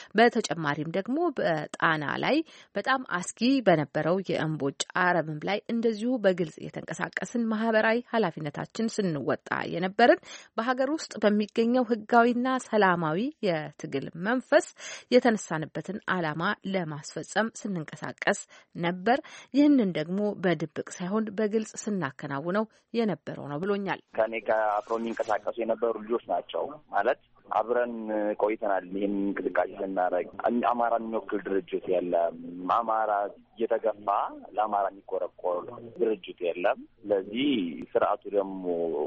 በተጨማሪም ደግሞ በጣና ላይ በጣም አስጊ በነበረው የእምቦጭ አረምም ላይ እንደዚሁ በግልጽ የተንቀሳቀስን ማህበራዊ ኃላፊነታችን ስንወጣ የነበርን በሀገር ውስጥ በሚገኘው ህጋዊና ሰላማዊ የትግል መንፈስ የተነሳንበትን ዓላማ ለማስፈጸም ስንንቀሳቀስ ነበር። ይህንን ደግሞ በድብቅ ሳይሆን በግልጽ ስናከናውነው የነበረው ነው ብሎኛል። ከኔ ጋር አብረው የሚንቀሳቀሱ የነበሩ ልጆች ናቸው ማለት አብረን ቆይተናል። ይህን እንቅስቃሴ ስናደርግ አማራ የሚወክል ድርጅት የለም። አማራ እየተገፋ ለአማራ የሚቆረቆር ድርጅት የለም። ስለዚህ ስርዓቱ ደግሞ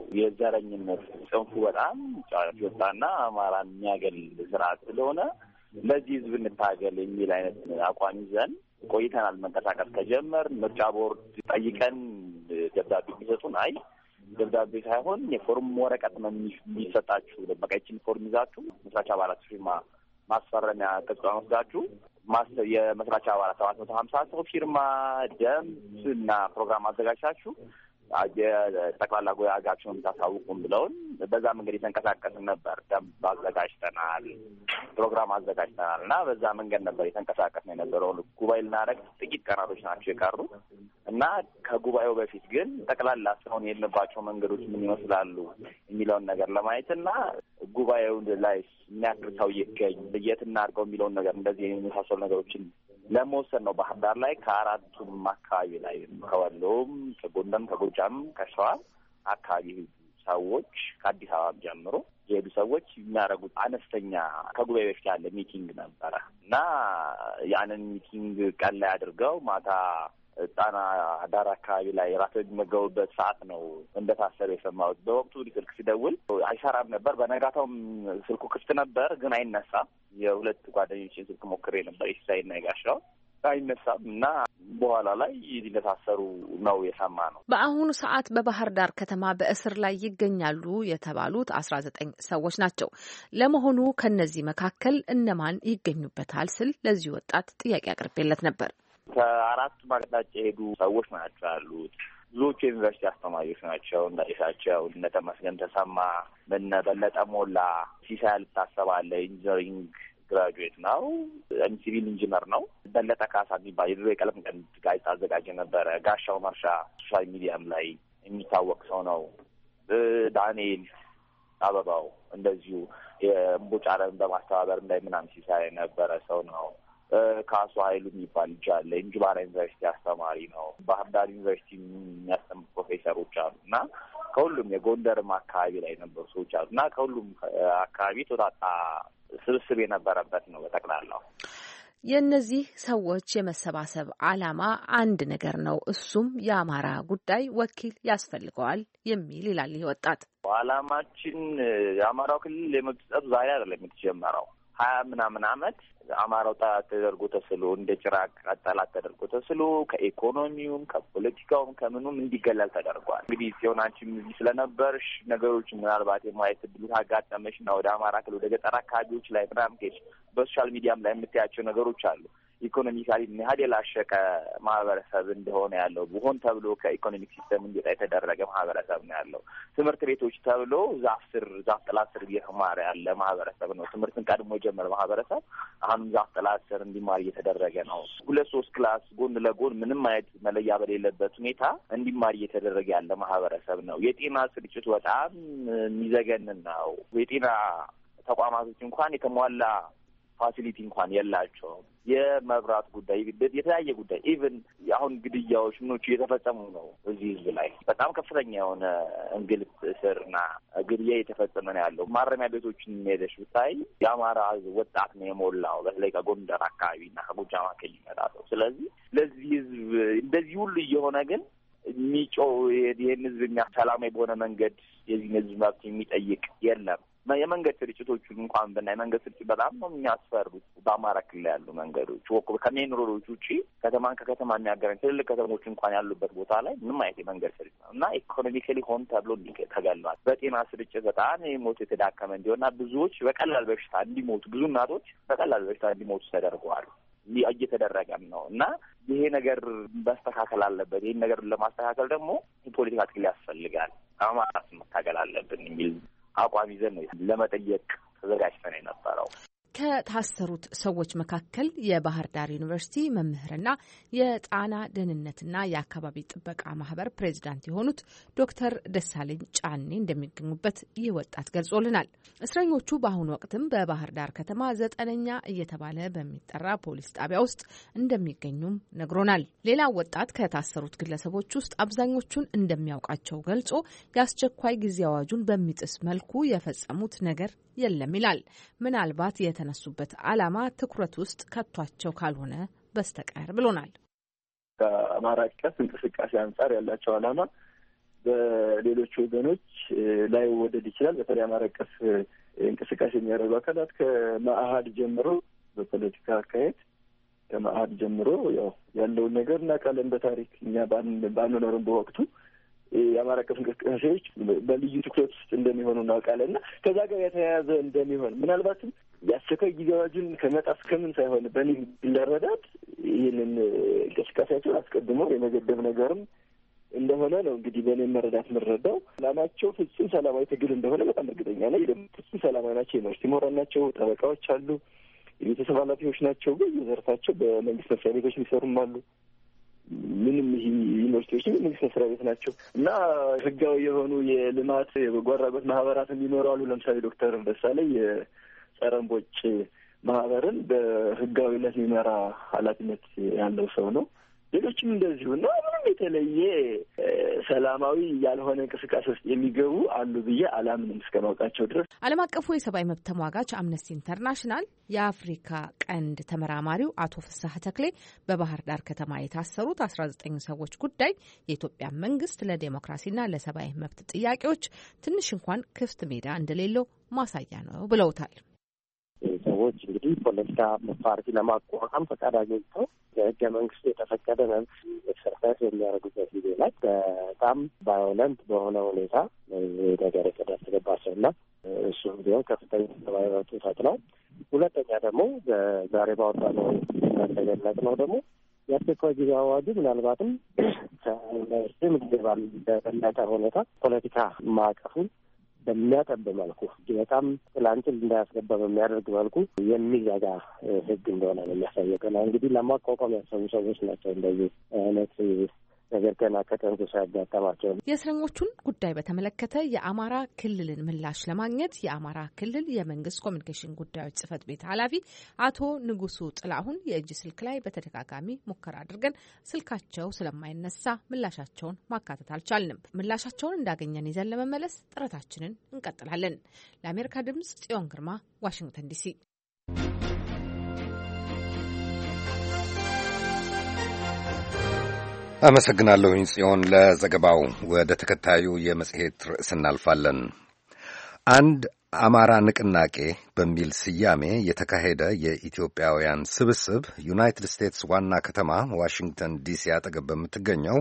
የዘረኝነት ጽንፉ በጣም ጫፍ ወጣና አማራን የሚያገል ስርዓት ስለሆነ ለዚህ ህዝብ እንታገል የሚል አይነት አቋም ይዘን ቆይተናል። መንቀሳቀስ ከጀመር ምርጫ ቦርድ ጠይቀን ደብዳቤ የሚሰጡን አይ ደብዳቤ ሳይሆን የፎርም ወረቀት ነው የሚሰጣችሁ፣ በቃ ይህችን ፎርም ይዛችሁ መስራች አባላት ፊርማ ማስፈረሚያ ቅጽዋን ወስዳችሁ የመስራች አባላት ሰባት መቶ ሀምሳ ሰው ፊርማ ደንብ እና ፕሮግራም አዘጋጅታችሁ የጠቅላላ ጉባኤያችሁን ታሳውቁን ብለውን በዛ መንገድ የተንቀሳቀስን ነበር። ደንብ አዘጋጅተናል፣ ፕሮግራም አዘጋጅተናል እና በዛ መንገድ ነበር የተንቀሳቀስን የነበረው። ጉባኤ ልናደርግ ጥቂት ቀናቶች ናቸው የቀሩት እና ከጉባኤው በፊት ግን ጠቅላላ ስራውን የሌለባቸው መንገዶች ምን ይመስላሉ የሚለውን ነገር ለማየት እና ጉባኤው ላይ የሚያክል ሰው ይገኝ የት እናድርገው የሚለውን ነገር እንደዚህ የመሳሰሉ ነገሮችን ለመወሰን ነው። ባህር ዳር ላይ ከአራቱም አካባቢ ላይ ከወሎም፣ ከጎንደርም፣ ከጎጃም፣ ከሸዋ አካባቢ ሰዎች ከአዲስ አበባ ጀምሮ የሄዱ ሰዎች የሚያደርጉት አነስተኛ ከጉባኤ በፊት ያለ ሚቲንግ ነበረ እና ያንን ሚቲንግ ቀን ላይ አድርገው ማታ ጣና ዳር አካባቢ ላይ ራት የሚመገቡበት ሰዓት ነው እንደታሰረ የሰማሁት። በወቅቱ ስልክ ሲደውል አይሰራም ነበር። በነጋታውም ስልኩ ክፍት ነበር ግን አይነሳም። የሁለት ጓደኞችን ስልክ ሞክሬ ነበር ኢሳይና ይጋሻው አይነሳም እና በኋላ ላይ እንደታሰሩ ነው የሰማ ነው። በአሁኑ ሰዓት በባህር ዳር ከተማ በእስር ላይ ይገኛሉ የተባሉት አስራ ዘጠኝ ሰዎች ናቸው። ለመሆኑ ከነዚህ መካከል እነማን ይገኙበታል ስል ለዚህ ወጣት ጥያቄ አቅርቤለት ነበር። ከአራቱ ማቅጣጫ የሄዱ ሰዎች ናቸው ያሉት። ብዙዎቹ የዩኒቨርሲቲ አስተማሪዎች ናቸው። እንዳይሳቸው እነ ተመስገን ተሰማ፣ እነ በለጠ ሞላ፣ ሲሳይ አልታሰባለ ኢንጂነሪንግ ግራጁዌት ነው፣ ሲቪል ኢንጂነር ነው። በለጠ ካሳ የሚባል የድሮ የቀለም ቀንድ ጋዜጣ አዘጋጅ ነበረ። ጋሻው መርሻ ሶሻል ሚዲያም ላይ የሚታወቅ ሰው ነው። ዳንኤል አበባው እንደዚሁ የእምቦጭ አረምን በማስተባበር ላይ ምናምን ሲሳይ የነበረ ሰው ነው። ካሱ ኃይሉ የሚባል ልጅ አለ። እንጅባራ ዩኒቨርሲቲ አስተማሪ ነው። ባህር ዳር ዩኒቨርሲቲ የሚያስተምሩ ፕሮፌሰሮች አሉ እና ከሁሉም የጎንደርም አካባቢ ላይ የነበሩ ሰዎች አሉ እና ከሁሉም አካባቢ ተወጣጣ ስብስብ የነበረበት ነው በጠቅላላው። የእነዚህ ሰዎች የመሰባሰብ ዓላማ አንድ ነገር ነው፣ እሱም የአማራ ጉዳይ ወኪል ያስፈልገዋል የሚል ይላል ይህ ወጣት። ዓላማችን የአማራው ክልል የመብት ጥሰቱ ዛሬ አይደለም የተጀመረው። ሀያ ምናምን ዓመት አማራው ጠላት ተደርጎ ተስሎ እንደ ጭራቅ ጠላት ተደርጎ ተስሎ ከኢኮኖሚውም ከፖለቲካውም ከምኑም እንዲገለል ተደርጓል። እንግዲህ ሲሆን አንቺም ስለነበርሽ ነገሮች ምናልባት የማየት እድሉ ካጋጠመሽ እና ወደ አማራ ክልል ወደ ገጠር አካባቢዎች ላይ ምናምን ከሄድሽ በሶሻል ሚዲያም ላይ የምታያቸው ነገሮች አሉ። ኢኮኖሚካሊ ምን ያህል የላሸቀ ማህበረሰብ እንደሆነ ያለው ሆን ተብሎ ከኢኮኖሚክ ሲስተም እንዲወጣ የተደረገ ማህበረሰብ ነው ያለው። ትምህርት ቤቶች ተብሎ ዛፍ ስር ዛፍ ጥላ ስር እየተማረ ያለ ማህበረሰብ ነው። ትምህርትን ቀድሞ የጀመረ ማህበረሰብ አሁንም ዛፍ ጥላ ስር እንዲማር እየተደረገ ነው። ሁለት ሶስት ክላስ ጎን ለጎን ምንም አይነት መለያ በሌለበት ሁኔታ እንዲማር እየተደረገ ያለ ማህበረሰብ ነው። የጤና ስርጭቱ በጣም የሚዘገንን ነው። የጤና ተቋማቶች እንኳን የተሟላ ፋሲሊቲ እንኳን የላቸውም። የመብራት ጉዳይ፣ የተለያየ ጉዳይ ኢቭን አሁን ግድያዎች ምኖቹ እየተፈጸሙ ነው። እዚህ ህዝብ ላይ በጣም ከፍተኛ የሆነ እንግልት፣ እስርና ግድያ እየተፈጸመ ነው ያለው። ማረሚያ ቤቶችን ሄደሽ ብታይ የአማራ ወጣት ነው የሞላው፣ በተለይ ከጎንደር አካባቢና ከጎጃም አካባቢ የሚመጣ ሰው። ስለዚህ ለዚህ ህዝብ እንደዚህ ሁሉ እየሆነ ግን የሚጮህ ይህን ህዝብ የሚያሰላማዊ በሆነ መንገድ የዚህን ህዝብ መብት የሚጠይቅ የለም። የመንገድ ስርጭቶቹን እንኳን ብናይ መንገድ ስርጭት በጣም ነው የሚያስፈሩት። በአማራ ክልል ያሉ መንገዶች ከሜን ሮዶች ውጪ ከተማን ከከተማ የሚያገናኝ ትልልቅ ከተሞች እንኳን ያሉበት ቦታ ላይ ምንም አይነት የመንገድ ስርጭት ነው እና ኢኮኖሚካሊ ሆን ተብሎ ተገሏል። በጤና ስርጭት በጣም የሞቱ የተዳከመ እንዲሆንና ብዙዎች በቀላል በሽታ እንዲሞቱ፣ ብዙ እናቶች በቀላል በሽታ እንዲሞቱ ተደርገዋል። እየተደረገም ነው እና ይሄ ነገር መስተካከል አለበት። ይህን ነገር ለማስተካከል ደግሞ የፖለቲካ ትግል ያስፈልጋል። አማራስ መታገል አለብን የሚል አቋም ይዘን ነው ለመጠየቅ ተዘጋጅተን የነበረው። ከታሰሩት ሰዎች መካከል የባህር ዳር ዩኒቨርሲቲ መምህርና የጣና ደህንነትና የአካባቢ ጥበቃ ማህበር ፕሬዚዳንት የሆኑት ዶክተር ደሳለኝ ጫኔ እንደሚገኙበት ይህ ወጣት ገልጾልናል። እስረኞቹ በአሁኑ ወቅትም በባህር ዳር ከተማ ዘጠነኛ እየተባለ በሚጠራ ፖሊስ ጣቢያ ውስጥ እንደሚገኙም ነግሮናል። ሌላው ወጣት ከታሰሩት ግለሰቦች ውስጥ አብዛኞቹን እንደሚያውቃቸው ገልጾ የአስቸኳይ ጊዜ አዋጁን በሚጥስ መልኩ የፈጸሙት ነገር የለም ይላል። ምናልባት የተነሱበት ዓላማ ትኩረት ውስጥ ከቷቸው ካልሆነ በስተቀር ብሎናል። ከአማራ አቀፍ እንቅስቃሴ አንጻር ያላቸው ዓላማ በሌሎች ወገኖች ላይ ወደድ ይችላል። በተለይ አማራ አቀፍ እንቅስቃሴ የሚያደርጉ አካላት ከመአሀድ ጀምሮ በፖለቲካ አካሄድ ከመአሀድ ጀምሮ ያው ያለውን ነገር እናውቃለን። በታሪክ እኛ ባንኖርም በወቅቱ የአማራ አቀፍ እንቅስቃሴዎች በልዩ ትኩረት ውስጥ እንደሚሆኑ እናውቃለን እና ከዛ ጋር የተያያዘ እንደሚሆን ምናልባትም የአስቸኳይ ጊዜ አዋጁን ከመጣስ ከምን ሳይሆን በእኔ ለረዳት ይህንን እንቅስቃሴያቸውን አስቀድሞ የመገደብ ነገርም እንደሆነ ነው እንግዲህ በእኔ መረዳት የምረዳው። ዓላማቸው ፍጹም ሰላማዊ ትግል እንደሆነ በጣም እርግጠኛ ነኝ። ደግሞ ፍጹም ሰላማዊ ናቸው። ዩኒቨርሲቲ ምሁራን ናቸው። ጠበቃዎች አሉ። የቤተሰብ ኃላፊዎች ናቸው። በየዘርፋቸው በመንግስት መስሪያ ቤቶች የሚሰሩም አሉ። ምንም ይህ ዩኒቨርሲቲዎችም የመንግስት መስሪያ ቤት ናቸው እና ህጋዊ የሆኑ የልማት የበጎ አድራጎት ማህበራት የሚኖራሉ። ለምሳሌ ዶክተር ደሳለኝ የጸረ እምቦጭ ማህበርን በህጋዊነት የሚመራ ኃላፊነት ያለው ሰው ነው። ሌሎችም እንደዚሁ እና ምንም የተለየ ሰላማዊ ያልሆነ እንቅስቃሴ ውስጥ የሚገቡ አሉ ብዬ አላምንም እስከማውቃቸው ድረስ። ዓለም አቀፉ የሰብአዊ መብት ተሟጋች አምነስቲ ኢንተርናሽናል የአፍሪካ ቀንድ ተመራማሪው አቶ ፍስሐ ተክሌ በባህር ዳር ከተማ የታሰሩት አስራ ዘጠኝ ሰዎች ጉዳይ የኢትዮጵያ መንግስት ለዲሞክራሲና ለሰብአዊ መብት ጥያቄዎች ትንሽ እንኳን ክፍት ሜዳ እንደሌለው ማሳያ ነው ብለውታል። ሰዎች እንግዲህ ፖለቲካ ፓርቲ ለማቋቋም ፈቃድ አግኝተው በህገ መንግስቱ የተፈቀደ መብት ኤክሰርሳይዝ የሚያደርጉበት ጊዜ ላይ በጣም ቫዮለንት በሆነ ሁኔታ ነገር የተደረገባቸው እና እሱም ቢሆን ከፍተኛ ሰብአዊ መብት ጥሰት ነው። ሁለተኛ ደግሞ ዛሬ ባወጣነው እንደገለጽነው ደግሞ የአስቸኳይ ጊዜ አዋጁ ምናልባትም ከስም በበለጠ ሁኔታ ፖለቲካ ማዕቀፉን በሚያጠብ መልኩ በጣም ትላንትን እንዳያስገባ በሚያደርግ መልኩ የሚዘጋ ህግ እንደሆነ ነው የሚያሳየው። ገና እንግዲህ ለማቋቋም ያሰቡ ሰዎች ናቸው እንደዚህ አይነት ነገር ገና ከጠንቱ ሳያጋጠማቸው። የእስረኞቹን ጉዳይ በተመለከተ የአማራ ክልልን ምላሽ ለማግኘት የአማራ ክልል የመንግስት ኮሚኒኬሽን ጉዳዮች ጽህፈት ቤት ኃላፊ አቶ ንጉሱ ጥላሁን የእጅ ስልክ ላይ በተደጋጋሚ ሙከራ አድርገን ስልካቸው ስለማይነሳ ምላሻቸውን ማካተት አልቻልንም። ምላሻቸውን እንዳገኘን ይዘን ለመመለስ ጥረታችንን እንቀጥላለን። ለአሜሪካ ድምጽ ጽዮን ግርማ፣ ዋሽንግተን ዲሲ። አመሰግናለሁኝ ጽዮን ለዘገባው። ወደ ተከታዩ የመጽሔት ርዕስ እናልፋለን። አንድ አማራ ንቅናቄ በሚል ስያሜ የተካሄደ የኢትዮጵያውያን ስብስብ ዩናይትድ ስቴትስ ዋና ከተማ ዋሽንግተን ዲሲ አጠገብ በምትገኘው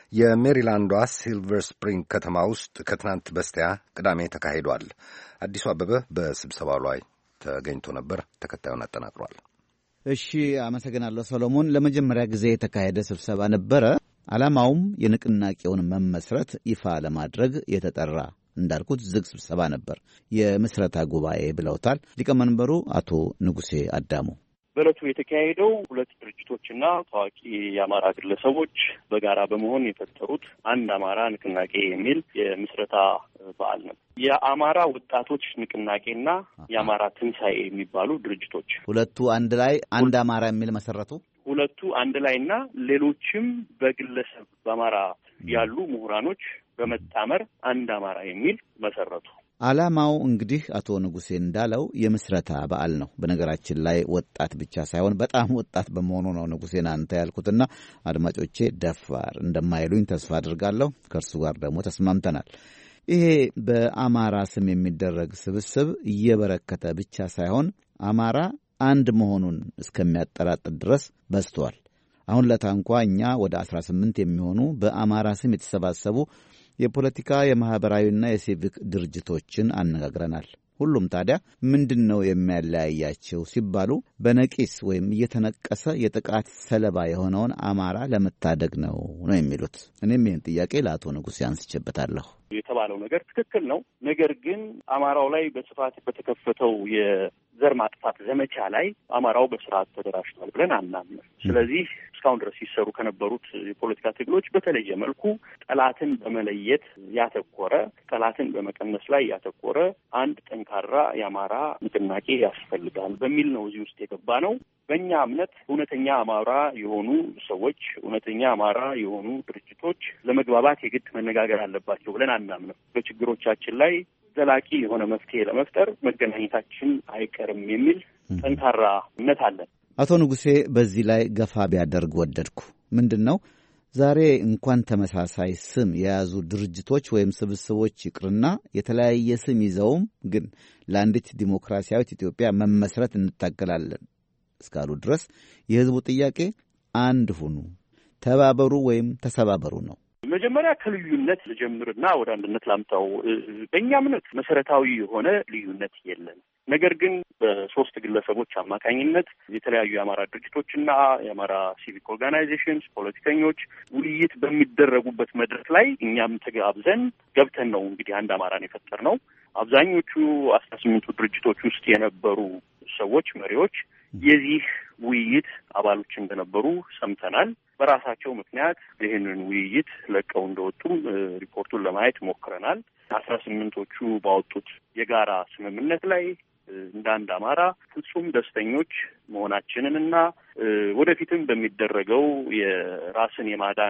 የሜሪላንዷ ሲልቨር ስፕሪንግ ከተማ ውስጥ ከትናንት በስቲያ ቅዳሜ ተካሂዷል። አዲሱ አበበ በስብሰባው ላይ ተገኝቶ ነበር። ተከታዩን አጠናቅሯል። እሺ፣ አመሰግናለሁ ሰሎሞን። ለመጀመሪያ ጊዜ የተካሄደ ስብሰባ ነበረ። ዓላማውም የንቅናቄውን መመስረት ይፋ ለማድረግ የተጠራ እንዳልኩት ዝግ ስብሰባ ነበር። የምስረታ ጉባኤ ብለውታል ሊቀመንበሩ አቶ ንጉሴ አዳሙ። በዕለቱ የተካሄደው ሁለት ድርጅቶችና ታዋቂ የአማራ ግለሰቦች በጋራ በመሆን የፈጠሩት አንድ አማራ ንቅናቄ የሚል የምስረታ በዓል ነው። የአማራ ወጣቶች ንቅናቄና የአማራ ትንሣኤ የሚባሉ ድርጅቶች ሁለቱ አንድ ላይ አንድ አማራ የሚል መሰረቱ። ሁለቱ አንድ ላይና ሌሎችም በግለሰብ በአማራ ያሉ ምሁራኖች በመጣመር አንድ አማራ የሚል መሰረቱ። ዓላማው እንግዲህ አቶ ንጉሴ እንዳለው የምስረታ በዓል ነው። በነገራችን ላይ ወጣት ብቻ ሳይሆን በጣም ወጣት በመሆኑ ነው ንጉሴን አንተ ያልኩትና አድማጮቼ ደፋር እንደማይሉኝ ተስፋ አድርጋለሁ። ከእርሱ ጋር ደግሞ ተስማምተናል። ይሄ በአማራ ስም የሚደረግ ስብስብ እየበረከተ ብቻ ሳይሆን አማራ አንድ መሆኑን እስከሚያጠራጥር ድረስ በዝቷል። አሁን ለታ እንኳ እኛ ወደ አስራ ስምንት የሚሆኑ በአማራ ስም የተሰባሰቡ የፖለቲካ የማኅበራዊና የሲቪክ ድርጅቶችን አነጋግረናል። ሁሉም ታዲያ ምንድን ነው የሚያለያያቸው ሲባሉ በነቂስ ወይም እየተነቀሰ የጥቃት ሰለባ የሆነውን አማራ ለመታደግ ነው ነው የሚሉት። እኔም ይህን ጥያቄ ለአቶ ንጉሴ አንስቼበታለሁ። የተባለው ነገር ትክክል ነው። ነገር ግን አማራው ላይ በስፋት በተከፈተው የዘር ማጥፋት ዘመቻ ላይ አማራው በስርዓት ተደራጅቷል ብለን አናምንም። ስለዚህ እስካሁን ድረስ ሲሰሩ ከነበሩት የፖለቲካ ትግሎች በተለየ መልኩ ጠላትን በመለየት ያተኮረ፣ ጠላትን በመቀነስ ላይ ያተኮረ አንድ ጠንካራ የአማራ ንቅናቄ ያስፈልጋል በሚል ነው እዚህ ውስጥ የገባ ነው። በእኛ እምነት እውነተኛ አማራ የሆኑ ሰዎች፣ እውነተኛ አማራ የሆኑ ድርጅቶች ለመግባባት የግድ መነጋገር አለባቸው ብለን አናምንም። በችግሮቻችን ላይ ዘላቂ የሆነ መፍትሄ ለመፍጠር መገናኘታችን አይቀርም የሚል ጠንካራ እምነት አለን። አቶ ንጉሴ በዚህ ላይ ገፋ ቢያደርግ ወደድኩ። ምንድን ነው ዛሬ እንኳን ተመሳሳይ ስም የያዙ ድርጅቶች ወይም ስብስቦች ይቅርና የተለያየ ስም ይዘውም ግን ለአንዲት ዲሞክራሲያዊት ኢትዮጵያ መመስረት እንታገላለን እስካሉ ድረስ የሕዝቡ ጥያቄ አንድ ሁኑ፣ ተባበሩ ወይም ተሰባበሩ ነው። መጀመሪያ ከልዩነት ልጀምርና ወደ አንድነት ላምጣው። በእኛ እምነት መሰረታዊ የሆነ ልዩነት የለን። ነገር ግን በሶስት ግለሰቦች አማካኝነት የተለያዩ የአማራ ድርጅቶችና የአማራ ሲቪክ ኦርጋናይዜሽንስ፣ ፖለቲከኞች ውይይት በሚደረጉበት መድረክ ላይ እኛም ተጋብዘን ገብተን ነው እንግዲህ አንድ አማራን የፈጠር ነው። አብዛኞቹ አስራ ስምንቱ ድርጅቶች ውስጥ የነበሩ ሰዎች መሪዎች የዚህ ውይይት አባሎች እንደነበሩ ሰምተናል። በራሳቸው ምክንያት ይህንን ውይይት ለቀው እንደወጡም ሪፖርቱን ለማየት ሞክረናል። አስራ ስምንቶቹ ባወጡት የጋራ ስምምነት ላይ እንደ አንድ አማራ ፍጹም ደስተኞች መሆናችንን እና ወደፊትም በሚደረገው የራስን የማዳን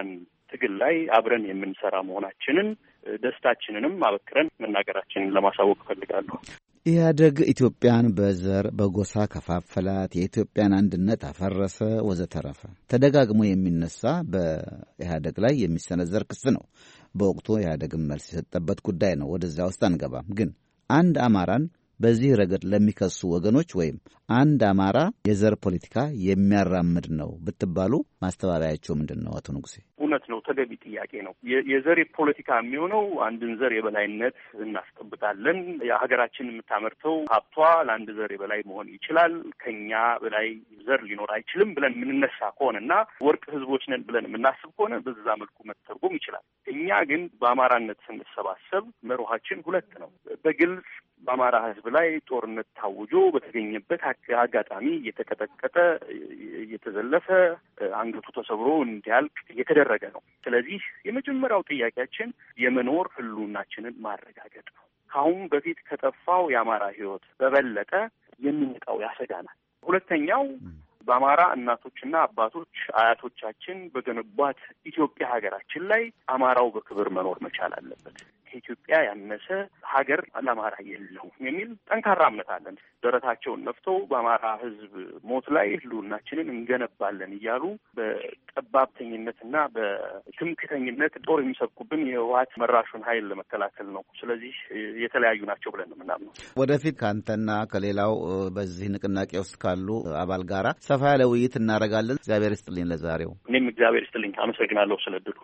ትግል ላይ አብረን የምንሰራ መሆናችንን ደስታችንንም አበክረን መናገራችንን ለማሳወቅ እፈልጋለሁ። ኢህአደግ ኢትዮጵያን በዘር በጎሳ ከፋፈላት፣ የኢትዮጵያን አንድነት አፈረሰ፣ ወዘተረፈ ተደጋግሞ የሚነሳ በኢህአደግ ላይ የሚሰነዘር ክስ ነው። በወቅቱ ኢህአደግም መልስ የሰጠበት ጉዳይ ነው። ወደዚያ ውስጥ አንገባም። ግን አንድ አማራን በዚህ ረገድ ለሚከሱ ወገኖች ወይም አንድ አማራ የዘር ፖለቲካ የሚያራምድ ነው ብትባሉ ማስተባበያቸው ምንድን ነው? አቶ ንጉሴ። እውነት ነው፣ ተገቢ ጥያቄ ነው። የዘር ፖለቲካ የሚሆነው አንድን ዘር የበላይነት እናስጠብቃለን፣ የሀገራችን የምታመርተው ሀብቷ ለአንድ ዘር የበላይ መሆን ይችላል፣ ከኛ በላይ ዘር ሊኖር አይችልም ብለን የምንነሳ ከሆነ እና ወርቅ ህዝቦች ነን ብለን የምናስብ ከሆነ በዛ መልኩ መተርጎም ይችላል። እኛ ግን በአማራነት ስንሰባሰብ መርሃችን ሁለት ነው። በግልጽ በአማራ ህዝብ ላይ ጦርነት ታውጆ በተገኘበት አጋጣሚ እየተቀጠቀጠ እየተዘለፈ አንገቱ ተሰብሮ እንዲያልቅ እየተደረገ ነው። ስለዚህ የመጀመሪያው ጥያቄያችን የመኖር ህልውናችንን ማረጋገጥ ነው። ከአሁን በፊት ከጠፋው የአማራ ህይወት በበለጠ የሚመጣው ያሰጋናል። ሁለተኛው በአማራ እናቶችና አባቶች አያቶቻችን በገነቧት ኢትዮጵያ ሀገራችን ላይ አማራው በክብር መኖር መቻል አለበት። ከኢትዮጵያ ያነሰ ሀገር ለአማራ የለውም የሚል ጠንካራ እምነት አለን። ደረታቸውን ነፍተው በአማራ ህዝብ ሞት ላይ ህልውናችንን እንገነባለን እያሉ በጠባብተኝነትና በትምክተኝነት ጦር የሚሰብኩብን የህወሓት መራሹን ኃይል ለመከላከል ነው። ስለዚህ የተለያዩ ናቸው ብለን ነው የምናምነው። ወደፊት ከአንተና ከሌላው በዚህ ንቅናቄ ውስጥ ካሉ አባል ጋራ ሰፋ ያለ ውይይት እናደርጋለን። እግዚአብሔር ይስጥልኝ። ለዛሬው እኔም እግዚአብሔር ይስጥልኝ። አመሰግናለሁ ስለድሉ።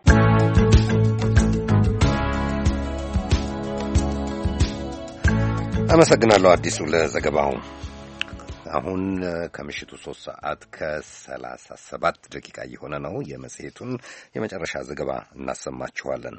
አመሰግናለሁ አዲሱ ለዘገባው። አሁን ከምሽቱ ሶስት ሰዓት ከሰላሳ ሰባት ደቂቃ እየሆነ ነው። የመጽሔቱን የመጨረሻ ዘገባ እናሰማችኋለን።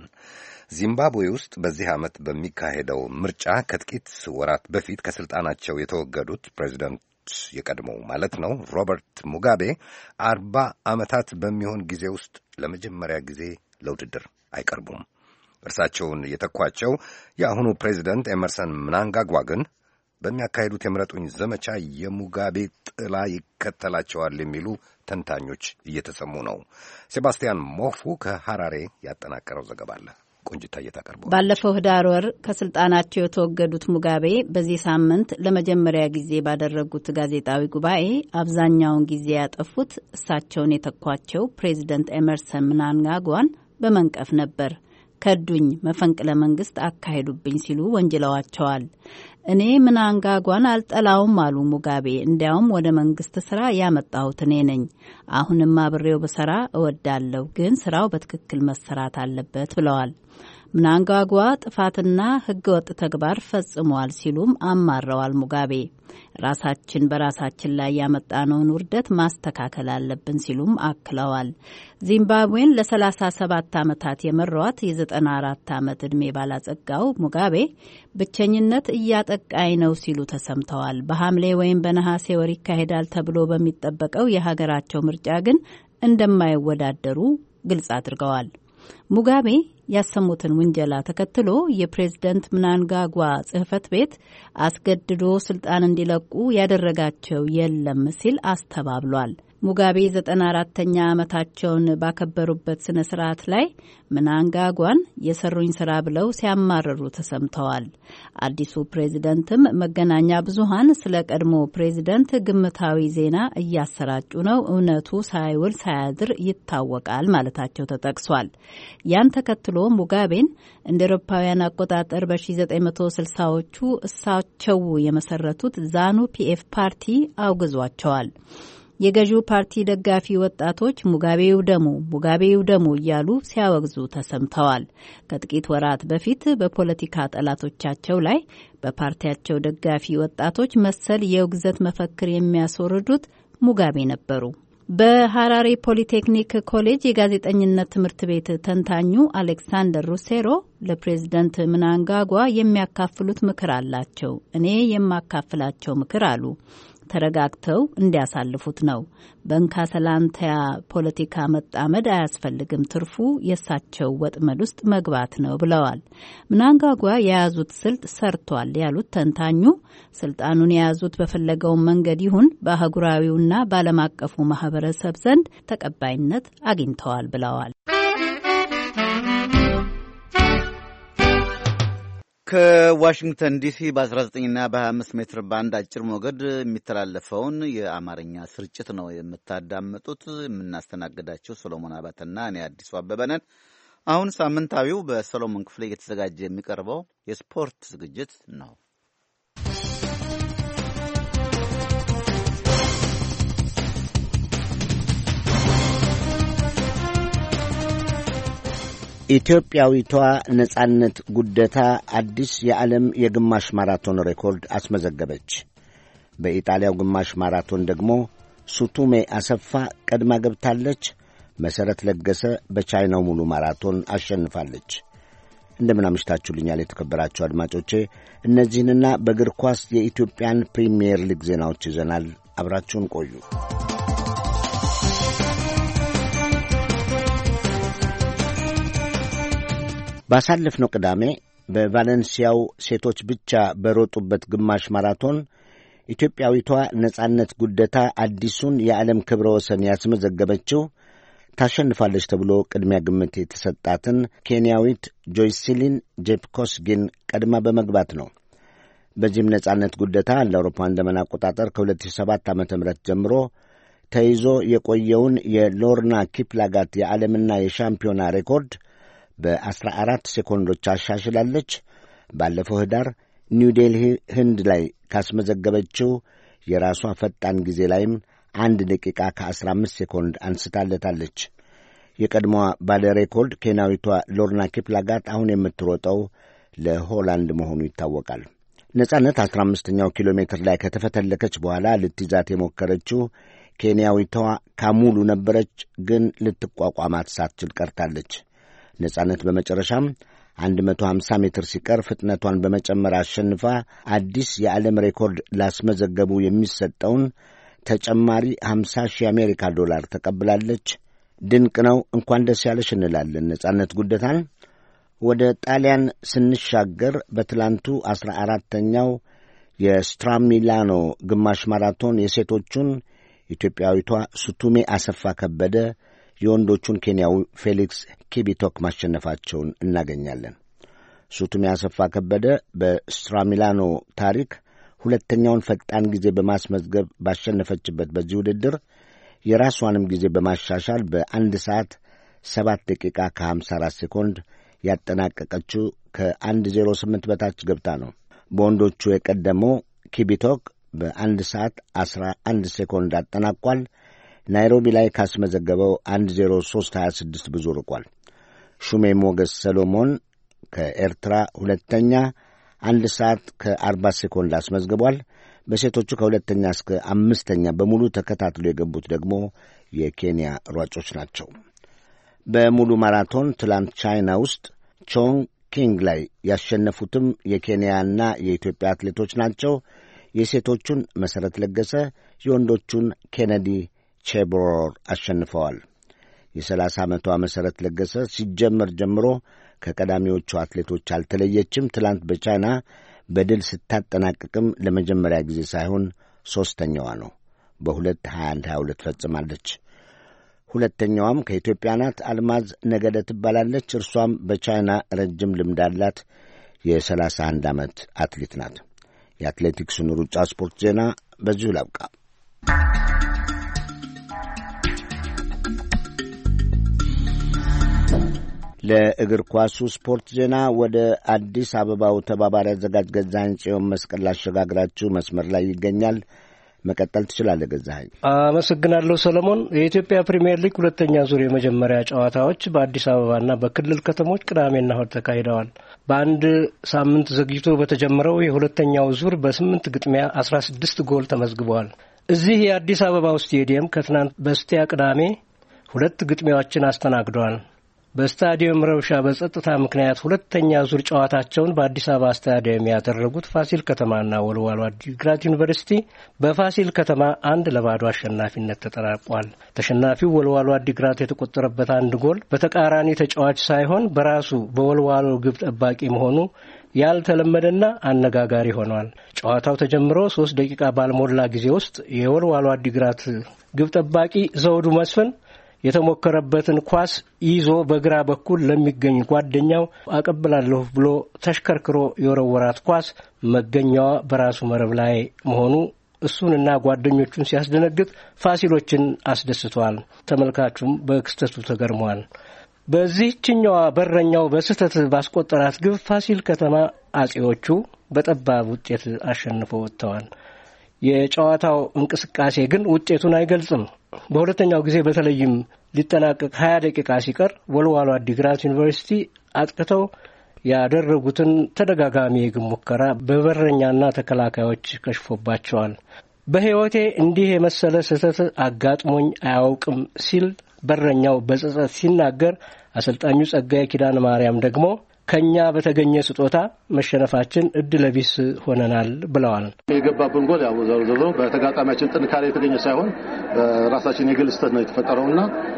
ዚምባብዌ ውስጥ በዚህ ዓመት በሚካሄደው ምርጫ ከጥቂት ወራት በፊት ከስልጣናቸው የተወገዱት ፕሬዚደንት የቀድሞው ማለት ነው ሮበርት ሙጋቤ አርባ ዓመታት በሚሆን ጊዜ ውስጥ ለመጀመሪያ ጊዜ ለውድድር አይቀርቡም። እርሳቸውን የተኳቸው የአሁኑ ፕሬዚደንት ኤመርሰን ምናንጋጓ ግን በሚያካሄዱት የምረጡኝ ዘመቻ የሙጋቤ ጥላ ይከተላቸዋል የሚሉ ተንታኞች እየተሰሙ ነው። ሴባስቲያን ሞፉ ከሐራሬ ያጠናቀረው ዘገባ አለ። ቆንጅታ እየታቀርበው ባለፈው ህዳር ወር ከስልጣናቸው የተወገዱት ሙጋቤ በዚህ ሳምንት ለመጀመሪያ ጊዜ ባደረጉት ጋዜጣዊ ጉባኤ አብዛኛውን ጊዜ ያጠፉት እሳቸውን የተኳቸው ፕሬዚደንት ኤመርሰን ምናንጋጓን በመንቀፍ ነበር። ከዱኝ፣ መፈንቅለ መንግስት አካሄዱብኝ ሲሉ ወንጅለዋቸዋል። እኔ ምናንጋጓን አልጠላውም አሉ ሙጋቤ። እንዲያውም ወደ መንግስት ስራ ያመጣሁት እኔ ነኝ። አሁንም አብሬው በሰራ እወዳለሁ፣ ግን ስራው በትክክል መሰራት አለበት ብለዋል። ምናንጋጓ ጥፋትና ህገወጥ ተግባር ፈጽሟል ሲሉም አማረዋል ሙጋቤ። ራሳችን በራሳችን ላይ ያመጣነውን ውርደት ማስተካከል አለብን ሲሉም አክለዋል። ዚምባብዌን ለሰላሳ ሰባት ዓመታት የመሯት የዘጠና አራት ዓመት ዕድሜ ባላጸጋው ሙጋቤ ብቸኝነት እያጠቃኝ ነው ሲሉ ተሰምተዋል። በሐምሌ ወይም በነሐሴ ወር ይካሄዳል ተብሎ በሚጠበቀው የሀገራቸው ምርጫ ግን እንደማይወዳደሩ ግልጽ አድርገዋል። ሙጋቤ ያሰሙትን ውንጀላ ተከትሎ የፕሬዝደንት ምናንጋጓ ጽሕፈት ቤት አስገድዶ ስልጣን እንዲለቁ ያደረጋቸው የለም ሲል አስተባብሏል። ሙጋቤ ዘጠና አራተኛ ዓመታቸውን ባከበሩበት ስነ ስርዓት ላይ ምናንጋጓን የሰሩኝ ስራ ብለው ሲያማርሩ ተሰምተዋል። አዲሱ ፕሬዝደንትም መገናኛ ብዙሃን ስለ ቀድሞ ፕሬዝደንት ግምታዊ ዜና እያሰራጩ ነው፣ እውነቱ ሳይውል ሳያድር ይታወቃል ማለታቸው ተጠቅሷል። ያን ተከትሎ ሙጋቤን እንደ አውሮፓውያን አቆጣጠር በ1960ዎቹ እሳቸው የመሰረቱት ዛኑ ፒኤፍ ፓርቲ አውግዟቸዋል። የገዢው ፓርቲ ደጋፊ ወጣቶች ሙጋቤው ደሙ ሙጋቤው ደሙ እያሉ ሲያወግዙ ተሰምተዋል። ከጥቂት ወራት በፊት በፖለቲካ ጠላቶቻቸው ላይ በፓርቲያቸው ደጋፊ ወጣቶች መሰል የውግዘት መፈክር የሚያስወርዱት ሙጋቤ ነበሩ። በሐራሬ ፖሊቴክኒክ ኮሌጅ የጋዜጠኝነት ትምህርት ቤት ተንታኙ አሌክሳንደር ሩሴሮ ለፕሬዝደንት ምናንጋጓ የሚያካፍሉት ምክር አላቸው። እኔ የማካፍላቸው ምክር አሉ ተረጋግተው እንዲያሳልፉት ነው። በእንካ ሰላንታያ ፖለቲካ መጣመድ አያስፈልግም፣ ትርፉ የእሳቸው ወጥመድ ውስጥ መግባት ነው ብለዋል። ምናንጋጓ የያዙት ስልት ሰርቷል ያሉት ተንታኙ ስልጣኑን የያዙት በፈለገው መንገድ ይሁን በአህጉራዊውና በዓለም አቀፉ ማህበረሰብ ዘንድ ተቀባይነት አግኝተዋል ብለዋል። ከዋሽንግተን ዲሲ በ19 እና በ25 ሜትር ባንድ አጭር ሞገድ የሚተላለፈውን የአማርኛ ስርጭት ነው የምታዳምጡት። የምናስተናግዳችሁ ሰሎሞን አባተና እኔ አዲሱ አበበ ነን። አሁን ሳምንታዊው በሰሎሞን ክፍሌ እየተዘጋጀ የሚቀርበው የስፖርት ዝግጅት ነው። ኢትዮጵያዊቷ ነጻነት ጉደታ አዲስ የዓለም የግማሽ ማራቶን ሬኮርድ አስመዘገበች። በኢጣሊያው ግማሽ ማራቶን ደግሞ ሱቱሜ አሰፋ ቀድማ ገብታለች። መሠረት ለገሰ በቻይናው ሙሉ ማራቶን አሸንፋለች። እንደምን አምሽታችሁልኛል የተከበራችሁ አድማጮቼ። እነዚህንና በእግር ኳስ የኢትዮጵያን ፕሪሚየር ሊግ ዜናዎች ይዘናል። አብራችሁን ቆዩ። ባሳለፍነው ቅዳሜ በቫሌንሲያው ሴቶች ብቻ በሮጡበት ግማሽ ማራቶን ኢትዮጵያዊቷ ነጻነት ጉደታ አዲሱን የዓለም ክብረ ወሰን ያስመዘገበችው ታሸንፋለች ተብሎ ቅድሚያ ግምት የተሰጣትን ኬንያዊት ጆይሲሊን ጄፕኮስጊን ቀድማ በመግባት ነው። በዚህም ነጻነት ጉደታ ለአውሮፓውያን ዘመን አቆጣጠር ከሁለት ሺህ ሰባት ዓ.ም ጀምሮ ተይዞ የቆየውን የሎርና ኪፕላጋት የዓለምና የሻምፒዮና ሬኮርድ በአስራ አራት ሴኮንዶች አሻሽላለች። ባለፈው ህዳር ኒውዴልሂ ህንድ ላይ ካስመዘገበችው የራሷ ፈጣን ጊዜ ላይም አንድ ደቂቃ ከአስራ አምስት ሴኮንድ አንስታለታለች። የቀድሞዋ ባለ ሬኮርድ ኬንያዊቷ ሎርና ኪፕላጋት አሁን የምትሮጠው ለሆላንድ መሆኑ ይታወቃል። ነጻነት አስራ አምስተኛው ኪሎ ሜትር ላይ ከተፈተለከች በኋላ ልትይዛት የሞከረችው ኬንያዊቷ ካሙሉ ነበረች፣ ግን ልትቋቋማት ሳትችል ቀርታለች። ነጻነት በመጨረሻም አንድ መቶ ሀምሳ ሜትር ሲቀር ፍጥነቷን በመጨመር አሸንፋ አዲስ የዓለም ሬኮርድ ላስመዘገቡ የሚሰጠውን ተጨማሪ ሀምሳ ሺህ አሜሪካ ዶላር ተቀብላለች። ድንቅ ነው። እንኳን ደስ ያለሽ እንላለን ነጻነት ጉደታን። ወደ ጣሊያን ስንሻገር በትላንቱ አስራ አራተኛው የስትራሚላኖ ግማሽ ማራቶን የሴቶቹን ኢትዮጵያዊቷ ሱቱሜ አሰፋ ከበደ የወንዶቹን ኬንያዊ ፌሊክስ ኪቢቶክ ማሸነፋቸውን እናገኛለን። ሱቱሜ አሰፋ ከበደ በስትራሚላኖ ታሪክ ሁለተኛውን ፈጣን ጊዜ በማስመዝገብ ባሸነፈችበት በዚህ ውድድር የራሷንም ጊዜ በማሻሻል በአንድ ሰዓት ሰባት ደቂቃ ከሀምሳ አራት ሴኮንድ ያጠናቀቀችው ከአንድ ዜሮ ስምንት በታች ገብታ ነው። በወንዶቹ የቀደመው ኪቢቶክ በአንድ ሰዓት አስራ አንድ ሴኮንድ አጠናቋል። ናይሮቢ ላይ ካስመዘገበው አንድ ዜሮ ሦስት ሀያ ስድስት ብዙ ርቋል። ሹሜ ሞገስ ሰሎሞን ከኤርትራ ሁለተኛ አንድ ሰዓት ከአርባ ሴኮንድ አስመዝግቧል። በሴቶቹ ከሁለተኛ እስከ አምስተኛ በሙሉ ተከታትሎ የገቡት ደግሞ የኬንያ ሯጮች ናቸው። በሙሉ ማራቶን ትላንት ቻይና ውስጥ ቾንግ ኪንግ ላይ ያሸነፉትም የኬንያና የኢትዮጵያ አትሌቶች ናቸው። የሴቶቹን መሠረት ለገሰ፣ የወንዶቹን ኬነዲ ቼብሮር አሸንፈዋል። የሰላሳ ዓመቷ መሠረት ለገሰ ሲጀመር ጀምሮ ከቀዳሚዎቹ አትሌቶች አልተለየችም። ትላንት በቻይና በድል ስታጠናቅቅም ለመጀመሪያ ጊዜ ሳይሆን ሦስተኛዋ ነው። በሁለት ሀያ አንድ ሀያ ሁለት ፈጽማለች። ሁለተኛዋም ከኢትዮጵያ ናት። አልማዝ ነገደ ትባላለች። እርሷም በቻይና ረጅም ልምድ አላት። የሰላሳ አንድ ዓመት አትሌት ናት። የአትሌቲክሱን ሩጫ ስፖርት ዜና በዚሁ ላብቃ። ለእግር ኳሱ ስፖርት ዜና ወደ አዲስ አበባው ተባባሪ አዘጋጅ ገዛኸኝ ጽዮን መስቀል ላሸጋግራችሁ። መስመር ላይ ይገኛል። መቀጠል ትችላለህ ገዛኸኝ። አመሰግናለሁ ሰለሞን። የኢትዮጵያ ፕሪሚየር ሊግ ሁለተኛ ዙር የመጀመሪያ ጨዋታዎች በአዲስ አበባና በክልል ከተሞች ቅዳሜና እሁድ ተካሂደዋል። በአንድ ሳምንት ዘግይቶ በተጀመረው የሁለተኛው ዙር በስምንት ግጥሚያ አስራ ስድስት ጎል ተመዝግበዋል። እዚህ የአዲስ አበባው ስቴዲየም ከትናንት በስቲያ ቅዳሜ ሁለት ግጥሚያዎችን አስተናግደዋል። በስታዲየም ረብሻ በጸጥታ ምክንያት ሁለተኛ ዙር ጨዋታቸውን በአዲስ አበባ ስታዲየም ያደረጉት ፋሲል ከተማና ወልዋሎ ዓዲግራት ዩኒቨርሲቲ በፋሲል ከተማ አንድ ለባዶ አሸናፊነት ተጠናቋል። ተሸናፊው ወልዋሎ ዓዲግራት የተቆጠረበት አንድ ጎል በተቃራኒ ተጫዋች ሳይሆን በራሱ በወልዋሎ ግብ ጠባቂ መሆኑ ያልተለመደና አነጋጋሪ ሆኗል። ጨዋታው ተጀምሮ ሶስት ደቂቃ ባልሞላ ጊዜ ውስጥ የወልዋሎ ዓዲግራት ግብ ጠባቂ ዘውዱ መስፍን የተሞከረበትን ኳስ ይዞ በግራ በኩል ለሚገኝ ጓደኛው አቀብላለሁ ብሎ ተሽከርክሮ የወረወራት ኳስ መገኛዋ በራሱ መረብ ላይ መሆኑ እሱንና ጓደኞቹን ሲያስደነግጥ ፋሲሎችን አስደስቷል። ተመልካቹም በክስተቱ ተገርሟል። በዚህችኛዋ በረኛው በስህተት ባስቆጠራት ግብ ፋሲል ከተማ አጼዎቹ በጠባብ ውጤት አሸንፈው ወጥተዋል። የጨዋታው እንቅስቃሴ ግን ውጤቱን አይገልጽም። በሁለተኛው ጊዜ በተለይም ሊጠናቀቅ ሀያ ደቂቃ ሲቀር ወልዋሎ አዲግራት ዩኒቨርሲቲ አጥቅተው ያደረጉትን ተደጋጋሚ የግብ ሙከራ በበረኛና ተከላካዮች ከሽፎባቸዋል። በሕይወቴ እንዲህ የመሰለ ስህተት አጋጥሞኝ አያውቅም ሲል በረኛው በጸጸት ሲናገር፣ አሰልጣኙ ጸጋዬ ኪዳነ ማርያም ደግሞ ከኛ በተገኘ ስጦታ መሸነፋችን እድለ ቢስ ሆነናል ብለዋል። የገባብን ጎል ያው ዘሮ ዘሮ በተጋጣሚያችን ጥንካሬ የተገኘ ሳይሆን በራሳችን የግል ስህተት ነው የተፈጠረውና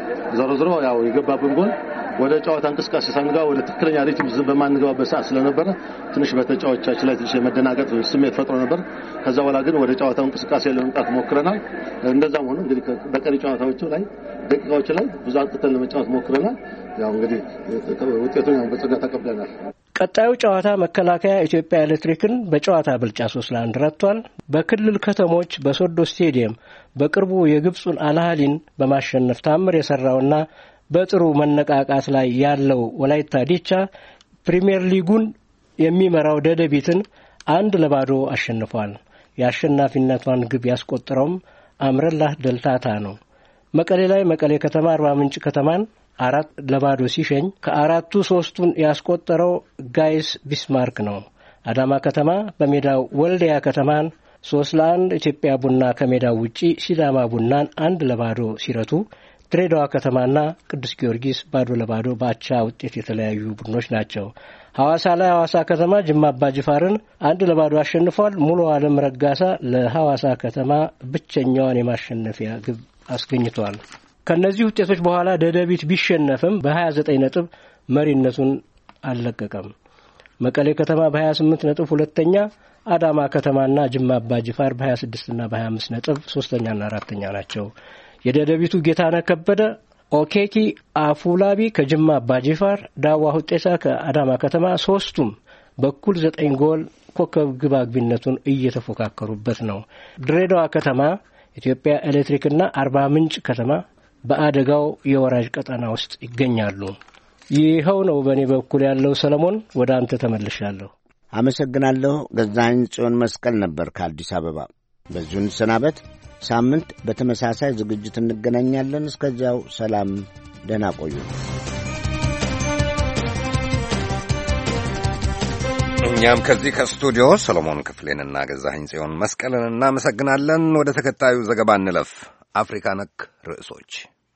ዘሮ ዘሮ ያው የገባብን ጎል ወደ ጨዋታ እንቅስቃሴ ሳንገባ ወደ ትክክለኛ ሪትም በማንገባበት ሰዓት ስለነበረ ትንሽ በተጫዋቾቻችን ላይ ትንሽ የመደናገጥ ስሜት ፈጥሮ ነበር። ከዛ በኋላ ግን ወደ ጨዋታው እንቅስቃሴ ለመምጣት ሞክረናል። እንደዛም ሆኖ እንግዲህ በቀሪ ጨዋታዎች ላይ ደቂቃዎች ላይ ብዙ አጥተን ለመጫወት ሞክረናል። ያው እንግዲህ ውጤቱን ያው በጸጋ ተቀብለናል። ቀጣዩ ጨዋታ መከላከያ ኢትዮጵያ ኤሌክትሪክን በጨዋታ ብልጫ ሶስት ለአንድ ረቷል። በክልል ከተሞች በሶዶ ስቴዲየም በቅርቡ የግብጹን አልሃሊን በማሸነፍ ታምር የሰራውና በጥሩ መነቃቃት ላይ ያለው ወላይታ ዲቻ ፕሪሚየር ሊጉን የሚመራው ደደቢትን አንድ ለባዶ አሸንፏል። የአሸናፊነቷን ግብ ያስቆጠረውም አምረላህ ደልታታ ነው። መቀሌ ላይ መቀሌ ከተማ አርባ ምንጭ ከተማን አራት ለባዶ ሲሸኝ ከአራቱ ሶስቱን ያስቆጠረው ጋይስ ቢስማርክ ነው። አዳማ ከተማ በሜዳው ወልዲያ ከተማን ሶስት ለአንድ፣ ኢትዮጵያ ቡና ከሜዳው ውጪ ሲዳማ ቡናን አንድ ለባዶ ሲረቱ ድሬዳዋ ከተማና ቅዱስ ጊዮርጊስ ባዶ ለባዶ ባቻ ውጤት የተለያዩ ቡድኖች ናቸው። ሐዋሳ ላይ ሐዋሳ ከተማ ጅማ አባጅፋርን አንድ ለባዶ አሸንፏል። ሙሉ ዓለም ረጋሳ ለሐዋሳ ከተማ ብቸኛዋን የማሸነፊያ ግብ አስገኝቷል። ከነዚህ ውጤቶች በኋላ ደደቢት ቢሸነፍም በሀያ ዘጠኝ ነጥብ መሪነቱን አልለቀቀም። መቀሌ ከተማ በሀያ ስምንት ነጥብ ሁለተኛ፣ አዳማ ከተማና ጅማ አባጅፋር በሀያ ስድስት እና በሀያ አምስት ነጥብ ሶስተኛና አራተኛ ናቸው። የደደቢቱ ጌታነህ ከበደ ኦኬኪ አፉላቢ ከጅማ አባጅፋር፣ ዳዋ ሁጤሳ ከአዳማ ከተማ ሶስቱም በኩል ዘጠኝ ጎል ኮከብ ግብ አግቢነቱን እየተፎካከሩበት ነው። ድሬዳዋ ከተማ፣ ኢትዮጵያ ኤሌክትሪክና አርባ ምንጭ ከተማ በአደጋው የወራጅ ቀጠና ውስጥ ይገኛሉ። ይኸው ነው በእኔ በኩል ያለው። ሰለሞን ወደ አንተ ተመልሻለሁ። አመሰግናለሁ። ገዛኸኝ ጽዮን መስቀል ነበር ከአዲስ አበባ። በዚሁ እንሰናበት። ሳምንት በተመሳሳይ ዝግጅት እንገናኛለን። እስከዚያው ሰላም፣ ደህና ቆዩ። እኛም ከዚህ ከስቱዲዮ ሰሎሞን ክፍሌንና ገዛኸኝ ጽዮን መስቀልን እናመሰግናለን። ወደ ተከታዩ ዘገባ እንለፍ። አፍሪካ ነክ ርዕሶች።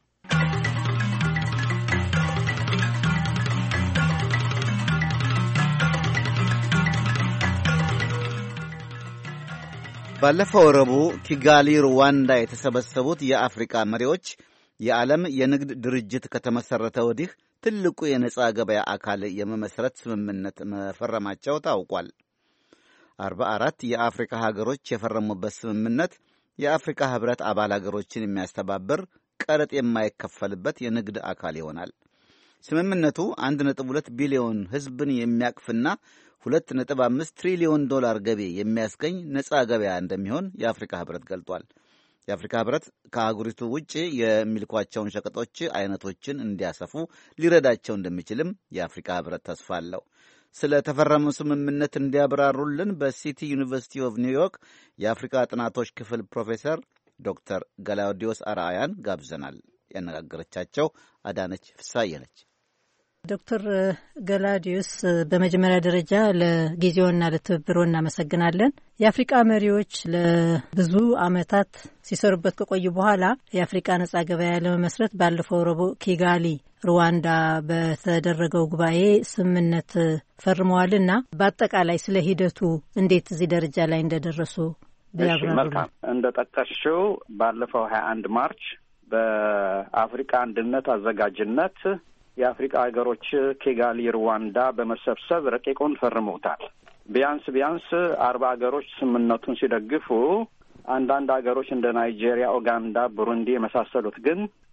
ባለፈው ረቡዕ ኪጋሊ ሩዋንዳ የተሰበሰቡት የአፍሪካ መሪዎች የዓለም የንግድ ድርጅት ከተመሠረተ ወዲህ ትልቁ የነጻ ገበያ አካል የመመስረት ስምምነት መፈረማቸው ታውቋል። አርባ አራት የአፍሪካ ሀገሮች የፈረሙበት ስምምነት የአፍሪካ ህብረት አባል ሀገሮችን የሚያስተባብር ቀረጥ የማይከፈልበት የንግድ አካል ይሆናል። ስምምነቱ አንድ ነጥብ ሁለት ቢሊዮን ህዝብን የሚያቅፍና ሁለት ነጥብ አምስት ትሪሊዮን ዶላር ገቢ የሚያስገኝ ነጻ ገበያ እንደሚሆን የአፍሪካ ህብረት ገልጧል። የአፍሪካ ህብረት ከአህጉሪቱ ውጭ የሚልኳቸውን ሸቀጦች አይነቶችን እንዲያሰፉ ሊረዳቸው እንደሚችልም የአፍሪካ ህብረት ተስፋ አለው። ስለ ተፈረመው ስምምነት እንዲያብራሩልን በሲቲ ዩኒቨርሲቲ ኦፍ ኒውዮርክ የአፍሪካ ጥናቶች ክፍል ፕሮፌሰር ዶክተር ገላውዲዮስ አርአያን ጋብዘናል። ያነጋገረቻቸው አዳነች ፍሳዬ ነች። ዶክተር ገላውዲዮስ በመጀመሪያ ደረጃ ለጊዜውና ለትብብሮ እናመሰግናለን። የአፍሪቃ መሪዎች ለብዙ ዓመታት ሲሰሩበት ከቆዩ በኋላ የአፍሪቃ ነጻ ገበያ ለመመስረት ባለፈው ረቡዕ ኪጋሊ ሩዋንዳ በተደረገው ጉባኤ ስምምነት ፈርመዋልና በአጠቃላይ ስለ ሂደቱ እንዴት እዚህ ደረጃ ላይ እንደደረሱ ቢያብራሩ። መልካም። እንደ ጠቀስሽው ባለፈው ሀያ አንድ ማርች በአፍሪካ አንድነት አዘጋጅነት የአፍሪካ ሀገሮች ኪጋሊ ሩዋንዳ በመሰብሰብ ረቂቁን ፈርመውታል። ቢያንስ ቢያንስ አርባ ሀገሮች ስምምነቱን ሲደግፉ፣ አንዳንድ ሀገሮች እንደ ናይጄሪያ፣ ኡጋንዳ፣ ቡሩንዲ የመሳሰሉት ግን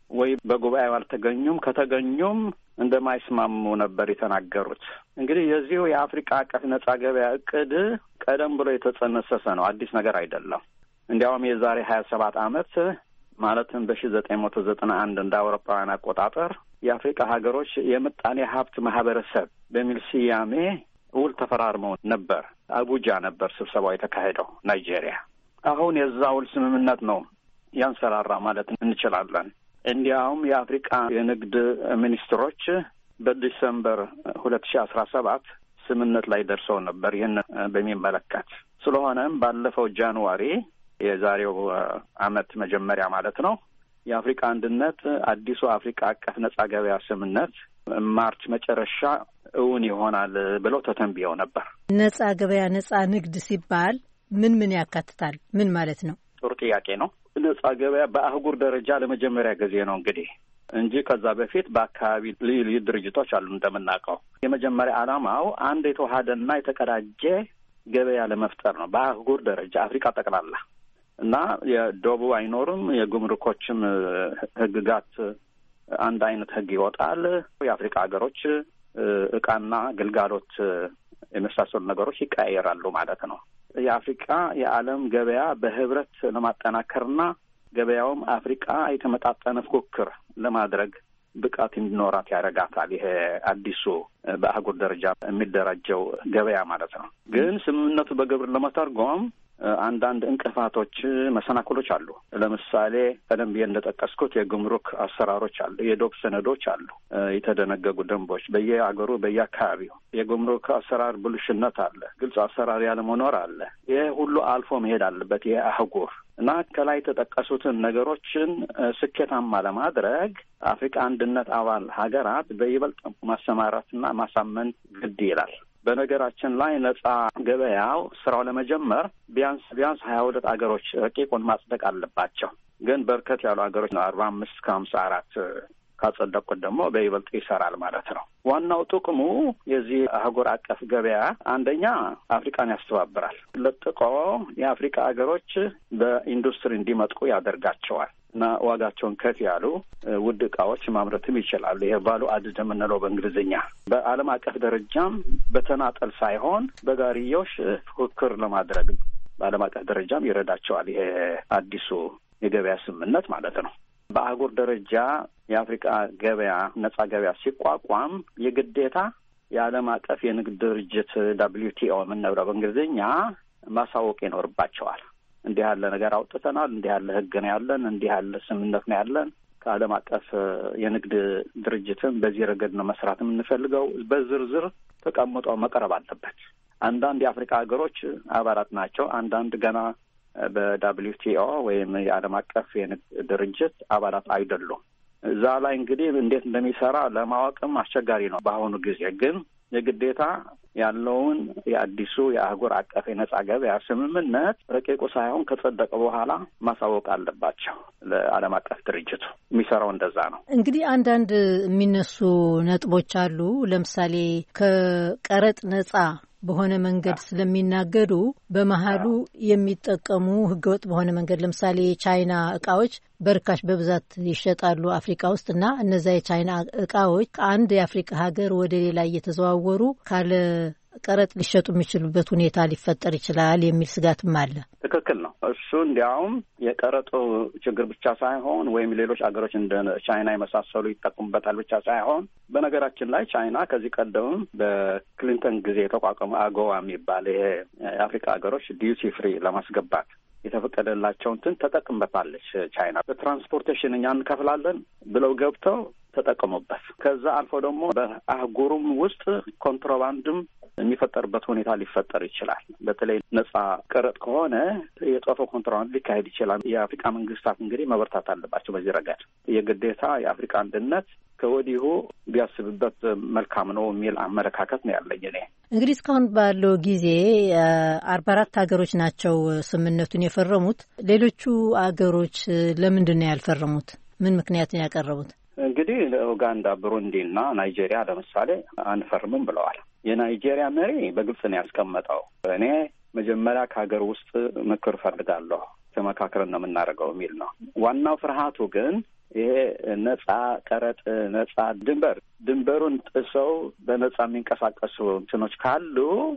ወይ በጉባኤው አልተገኙም፣ ከተገኙም እንደማይስማሙ ነበር የተናገሩት። እንግዲህ የዚሁ የአፍሪካ አቀፍ ነጻ ገበያ እቅድ ቀደም ብሎ የተጸነሰሰ ነው፣ አዲስ ነገር አይደለም። እንዲያውም የዛሬ ሀያ ሰባት ዓመት ማለትም በሺ ዘጠኝ መቶ ዘጠና አንድ እንደ አውሮፓውያን አቆጣጠር የአፍሪካ ሀገሮች የምጣኔ ሀብት ማህበረሰብ በሚል ስያሜ ውል ተፈራርመው ነበር። አቡጃ ነበር ስብሰባው የተካሄደው ናይጄሪያ። አሁን የዛ ውል ስምምነት ነው ያንሰራራ ማለት እንችላለን። እንዲያውም የአፍሪካ የንግድ ሚኒስትሮች በዲሰምበር ሁለት ሺ አስራ ሰባት ስምምነት ላይ ደርሰው ነበር ይህን በሚመለከት። ስለሆነም ባለፈው ጃንዋሪ የዛሬው አመት መጀመሪያ ማለት ነው የአፍሪካ አንድነት አዲሱ አፍሪካ አቀፍ ነጻ ገበያ ስምምነት ማርች መጨረሻ እውን ይሆናል ብለው ተተንብየው ነበር። ነጻ ገበያ ነጻ ንግድ ሲባል ምን ምን ያካትታል? ምን ማለት ነው? ጥሩ ጥያቄ ነው። ነጻ ገበያ በአህጉር ደረጃ ለመጀመሪያ ጊዜ ነው እንግዲህ እንጂ ከዛ በፊት በአካባቢ ልዩ ልዩ ድርጅቶች አሉ እንደምናውቀው። የመጀመሪያ ዓላማው አንድ የተዋሃደና የተቀዳጀ ገበያ ለመፍጠር ነው በአህጉር ደረጃ አፍሪካ ጠቅላላ እና የደቡብ አይኖርም። የጉምሩኮችም ህግጋት አንድ አይነት ህግ ይወጣል። የአፍሪካ ሀገሮች እቃና ግልጋሎት የመሳሰሉ ነገሮች ይቀያየራሉ ማለት ነው። የአፍሪካ የዓለም ገበያ በህብረት ለማጠናከርና ገበያውም አፍሪካ የተመጣጠነ ፉክክር ለማድረግ ብቃት እንዲኖራት ያደርጋታል። ይሄ አዲሱ በአህጉር ደረጃ የሚደራጀው ገበያ ማለት ነው። ግን ስምምነቱ በግብር ለመተርጎም አንዳንድ እንቅፋቶች፣ መሰናክሎች አሉ። ለምሳሌ ቀደም ብዬ እንደጠቀስኩት የጉምሩክ አሰራሮች አሉ፣ የዶብ ሰነዶች አሉ፣ የተደነገጉ ደንቦች በየአገሩ በየአካባቢው። የጉምሩክ አሰራር ብልሽነት አለ፣ ግልጽ አሰራር ያለመኖር አለ። ይሄ ሁሉ አልፎ መሄድ አለበት ይሄ አህጉር እና ከላይ የተጠቀሱትን ነገሮችን ስኬታማ ለማድረግ አፍሪካ አንድነት አባል ሀገራት በይበልጥ ማሰማራትና ማሳመን ግድ ይላል። በነገራችን ላይ ነጻ ገበያው ስራው ለመጀመር ቢያንስ ቢያንስ ሀያ ሁለት አገሮች ረቂቁን ማጽደቅ አለባቸው። ግን በርከት ያሉ አገሮች ነው አርባ አምስት ከሀምሳ አራት ካጸደቁት ደግሞ በይበልጥ ይሰራል ማለት ነው። ዋናው ጥቅሙ የዚህ አህጉር አቀፍ ገበያ አንደኛ አፍሪካን ያስተባብራል። ለጥቆ የአፍሪካ አገሮች በኢንዱስትሪ እንዲመጥቁ ያደርጋቸዋል እና ዋጋቸውን ከፍ ያሉ ውድ እቃዎች ማምረትም ይችላሉ። ይሄ ቫሉ አድድ የምንለው በእንግሊዝኛ። በዓለም አቀፍ ደረጃም በተናጠል ሳይሆን በጋርዮሽ ፉክክር ለማድረግ በዓለም አቀፍ ደረጃም ይረዳቸዋል ይሄ አዲሱ የገበያ ስምምነት ማለት ነው። በአህጉር ደረጃ የአፍሪካ ገበያ ነጻ ገበያ ሲቋቋም የግዴታ የዓለም አቀፍ የንግድ ድርጅት ደብሊው ቲ ኦ የምንለው በእንግሊዝኛ ማሳወቅ ይኖርባቸዋል። እንዲህ ያለ ነገር አውጥተናል፣ እንዲህ ያለ ህግ ነው ያለን፣ እንዲህ ያለ ስምምነት ነው ያለን ከዓለም አቀፍ የንግድ ድርጅትም በዚህ ረገድ ነው መስራት የምንፈልገው በዝርዝር ተቀምጦ መቅረብ አለበት። አንዳንድ የአፍሪካ ሀገሮች አባላት ናቸው፣ አንዳንድ ገና በደብሊው ቲ ኦ ወይም የዓለም አቀፍ የንግድ ድርጅት አባላት አይደሉም። እዛ ላይ እንግዲህ እንዴት እንደሚሰራ ለማወቅም አስቸጋሪ ነው። በአሁኑ ጊዜ ግን የግዴታ ያለውን የአዲሱ የአህጉር አቀፍ የነጻ ገበያ ስምምነት ረቂቁ ሳይሆን ከጸደቀ በኋላ ማሳወቅ አለባቸው ለዓለም አቀፍ ድርጅቱ። የሚሰራው እንደዛ ነው። እንግዲህ አንዳንድ የሚነሱ ነጥቦች አሉ። ለምሳሌ ከቀረጥ ነጻ በሆነ መንገድ ስለሚናገዱ በመሀሉ የሚጠቀሙ ህገወጥ በሆነ መንገድ ለምሳሌ የቻይና እቃዎች በርካሽ በብዛት ይሸጣሉ አፍሪካ ውስጥ እና እነዛ የቻይና እቃዎች ከአንድ የአፍሪካ ሀገር ወደ ሌላ እየተዘዋወሩ ካለ ቀረጥ ሊሸጡ የሚችሉበት ሁኔታ ሊፈጠር ይችላል የሚል ስጋትም አለ። ትክክል ነው። እሱ እንዲያውም የቀረጡ ችግር ብቻ ሳይሆን ወይም ሌሎች አገሮች እንደ ቻይና የመሳሰሉ ይጠቀሙበታል ብቻ ሳይሆን፣ በነገራችን ላይ ቻይና ከዚህ ቀደም በክሊንተን ጊዜ የተቋቋመ አጎዋ የሚባል ይሄ የአፍሪካ ሀገሮች ዲዩቲ ፍሪ ለማስገባት የተፈቀደላቸውን እንትን ተጠቅምበታለች ቻይና። በትራንስፖርቴሽን እኛ እንከፍላለን ብለው ገብተው ተጠቀሙበት። ከዛ አልፎ ደግሞ በአህጉሩም ውስጥ ኮንትሮባንድም የሚፈጠርበት ሁኔታ ሊፈጠር ይችላል። በተለይ ነጻ ቀረጥ ከሆነ የጦፈ ኮንትሮባንድ ሊካሄድ ይችላል። የአፍሪካ መንግስታት እንግዲህ መበርታት አለባቸው በዚህ ረገድ። የግዴታ የአፍሪካ አንድነት ከወዲሁ ቢያስብበት መልካም ነው የሚል አመለካከት ነው ያለኝ እኔ። እንግዲህ እስካሁን ባለው ጊዜ አርባ አራት ሀገሮች ናቸው ስምምነቱን የፈረሙት። ሌሎቹ ሀገሮች ለምንድን ነው ያልፈረሙት? ምን ምክንያት ነው ያቀረቡት? እንግዲህ ኡጋንዳ፣ ብሩንዲ እና ናይጄሪያ ለምሳሌ አንፈርምም ብለዋል። የናይጄሪያ መሪ በግልጽ ነው ያስቀመጠው። እኔ መጀመሪያ ከሀገር ውስጥ ምክር ፈልጋለሁ፣ ተመካክረን ነው የምናደርገው የሚል ነው። ዋናው ፍርሃቱ ግን ይሄ ነጻ ቀረጥ፣ ነጻ ድንበር ድንበሩን ጥሰው በነጻ የሚንቀሳቀሱ እንትኖች ካሉ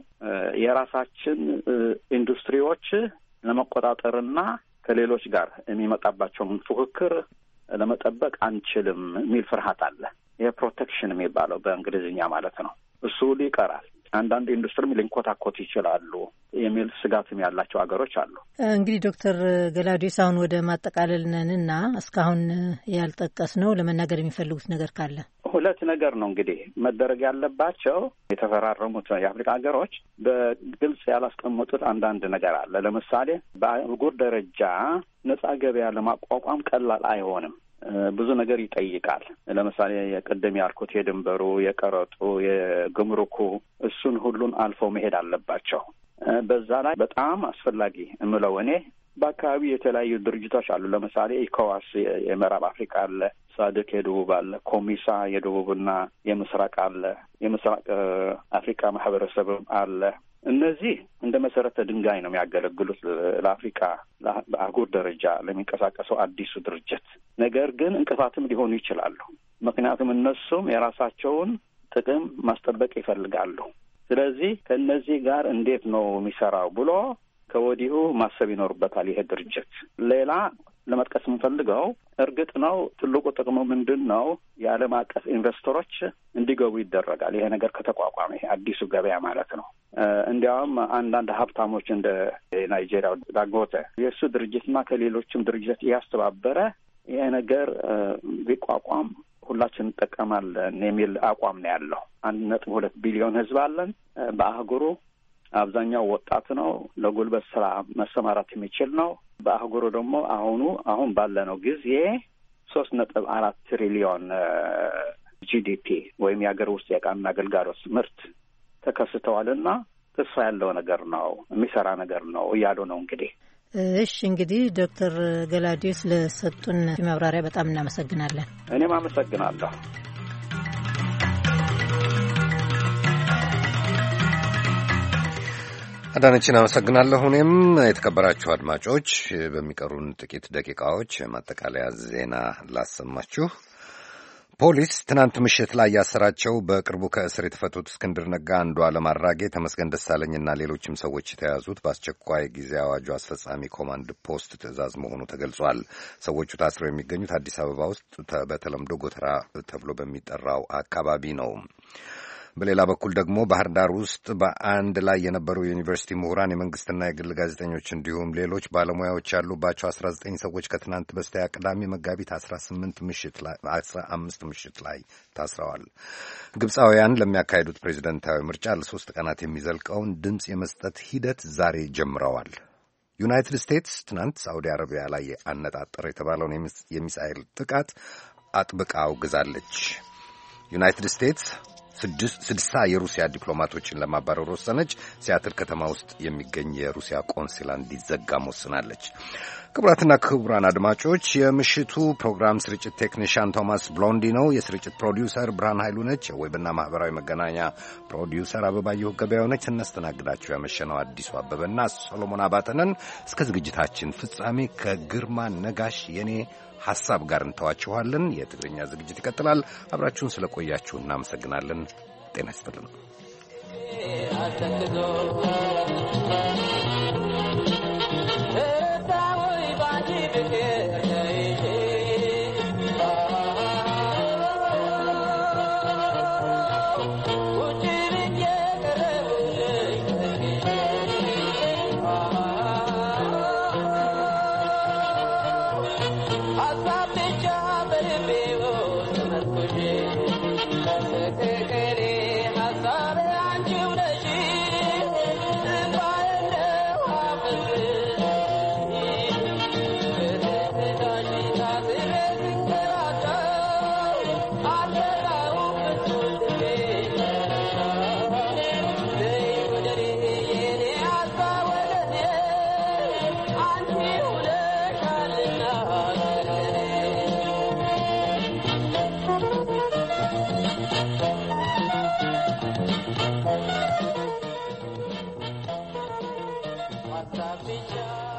የራሳችን ኢንዱስትሪዎች ለመቆጣጠርና ከሌሎች ጋር የሚመጣባቸውን ፉክክር ለመጠበቅ አንችልም የሚል ፍርሃት አለ። ይሄ ፕሮቴክሽን የሚባለው በእንግሊዝኛ ማለት ነው። እሱ ሁሉ ይቀራል። አንዳንድ ኢንዱስትሪም ሊንኮታኮት ይችላሉ የሚል ስጋትም ያላቸው ሀገሮች አሉ። እንግዲህ ዶክተር ገላውዴዎስ አሁን ወደ ማጠቃለል ነንና እስካሁን ያልጠቀስ ነው ለመናገር የሚፈልጉት ነገር ካለ? ሁለት ነገር ነው እንግዲህ መደረግ ያለባቸው። የተፈራረሙት የአፍሪካ ሀገሮች በግልጽ ያላስቀመጡት አንዳንድ ነገር አለ። ለምሳሌ በአህጉር ደረጃ ነጻ ገበያ ለማቋቋም ቀላል አይሆንም። ብዙ ነገር ይጠይቃል። ለምሳሌ የቀደም ያልኩት የድንበሩ፣ የቀረጡ፣ የግምሩኩ እሱን ሁሉን አልፈው መሄድ አለባቸው። በዛ ላይ በጣም አስፈላጊ የምለው እኔ በአካባቢ የተለያዩ ድርጅቶች አሉ። ለምሳሌ ኢኮዋስ የምዕራብ አፍሪካ አለ፣ ሳድክ የደቡብ አለ፣ ኮሚሳ የደቡብና የምስራቅ አለ፣ የምስራቅ አፍሪካ ማህበረሰብም አለ። እነዚህ እንደ መሰረተ ድንጋይ ነው የሚያገለግሉት ለአፍሪካ በአህጉር ደረጃ ለሚንቀሳቀሰው አዲሱ ድርጅት። ነገር ግን እንቅፋትም ሊሆኑ ይችላሉ። ምክንያቱም እነሱም የራሳቸውን ጥቅም ማስጠበቅ ይፈልጋሉ። ስለዚህ ከእነዚህ ጋር እንዴት ነው የሚሰራው ብሎ ከወዲሁ ማሰብ ይኖርበታል ይሄ ድርጅት። ሌላ ለመጥቀስ የምንፈልገው እርግጥ ነው ትልቁ ጥቅሙ ምንድን ነው? የዓለም አቀፍ ኢንቨስተሮች እንዲገቡ ይደረጋል። ይሄ ነገር ከተቋቋመ ይሄ አዲሱ ገበያ ማለት ነው። እንዲያውም አንዳንድ ሀብታሞች እንደ ናይጄሪያው ዳንጎቴ የእሱ ድርጅትና ከሌሎችም ድርጅት እያስተባበረ ይሄ ነገር ቢቋቋም ሁላችን እንጠቀማለን የሚል አቋም ነው ያለው። አንድ ነጥብ ሁለት ቢሊዮን ህዝብ አለን በአህጉሩ። አብዛኛው ወጣት ነው። ለጉልበት ስራ መሰማራት የሚችል ነው። በአህጉሩ ደግሞ አሁኑ አሁን ባለነው ጊዜ ሶስት ነጥብ አራት ትሪሊዮን ጂዲፒ ወይም የሀገር ውስጥ የዕቃና አገልግሎት ምርት ተከስተዋልና ተስፋ ያለው ነገር ነው፣ የሚሰራ ነገር ነው እያሉ ነው እንግዲህ። እሺ እንግዲህ ዶክተር ገላውዴዎስ ለሰጡን ማብራሪያ በጣም እናመሰግናለን። እኔም አመሰግናለሁ። አዳነችን አመሰግናለሁ። እኔም የተከበራችሁ አድማጮች በሚቀሩን ጥቂት ደቂቃዎች ማጠቃለያ ዜና ላሰማችሁ። ፖሊስ ትናንት ምሽት ላይ ያሰራቸው በቅርቡ ከእስር የተፈቱት እስክንድር ነጋ፣ አንዱዓለም አራጌ፣ ተመስገን ደሳለኝና ሌሎችም ሰዎች የተያዙት በአስቸኳይ ጊዜ አዋጁ አስፈጻሚ ኮማንድ ፖስት ትዕዛዝ መሆኑ ተገልጿል። ሰዎቹ ታስረው የሚገኙት አዲስ አበባ ውስጥ በተለምዶ ጎተራ ተብሎ በሚጠራው አካባቢ ነው። በሌላ በኩል ደግሞ ባህር ዳር ውስጥ በአንድ ላይ የነበሩ የዩኒቨርሲቲ ምሁራን፣ የመንግስትና የግል ጋዜጠኞች እንዲሁም ሌሎች ባለሙያዎች ያሉባቸው አስራ ዘጠኝ ሰዎች ከትናንት በስቲያ ቅዳሜ መጋቢት አስራ ስምንት ምሽት ላይ አስራ አምስት ምሽት ላይ ታስረዋል። ግብፃውያን ለሚያካሂዱት ፕሬዚደንታዊ ምርጫ ለሶስት ቀናት የሚዘልቀውን ድምፅ የመስጠት ሂደት ዛሬ ጀምረዋል። ዩናይትድ ስቴትስ ትናንት ሳዑዲ አረቢያ ላይ አነጣጠረ የተባለውን የሚሳኤል ጥቃት አጥብቃ አውግዛለች። ዩናይትድ ስቴትስ ስድሳ የሩሲያ ዲፕሎማቶችን ለማባረር ወሰነች። ሲያትል ከተማ ውስጥ የሚገኝ የሩሲያ ቆንስላ እንዲዘጋም ወስናለች። ክቡራትና ክቡራን አድማጮች የምሽቱ ፕሮግራም ስርጭት ቴክኒሻን ቶማስ ብሎንዲ ነው። የስርጭት ፕሮዲውሰር ብርሃን ኃይሉ ነች። የዌብና ማህበራዊ መገናኛ ፕሮዲውሰር አበባየሁ ገበያው ነች። እናስተናግዳችሁ ያመሸነው አዲሱ አበበና ሶሎሞን አባተነን። እስከ ዝግጅታችን ፍጻሜ ከግርማ ነጋሽ የኔ ሐሳብ ጋር እንተዋችኋለን። የትግርኛ ዝግጅት ይቀጥላል። አብራችሁን ስለቆያችሁ እናመሰግናለን። ጤና ይስጥልን። What's up,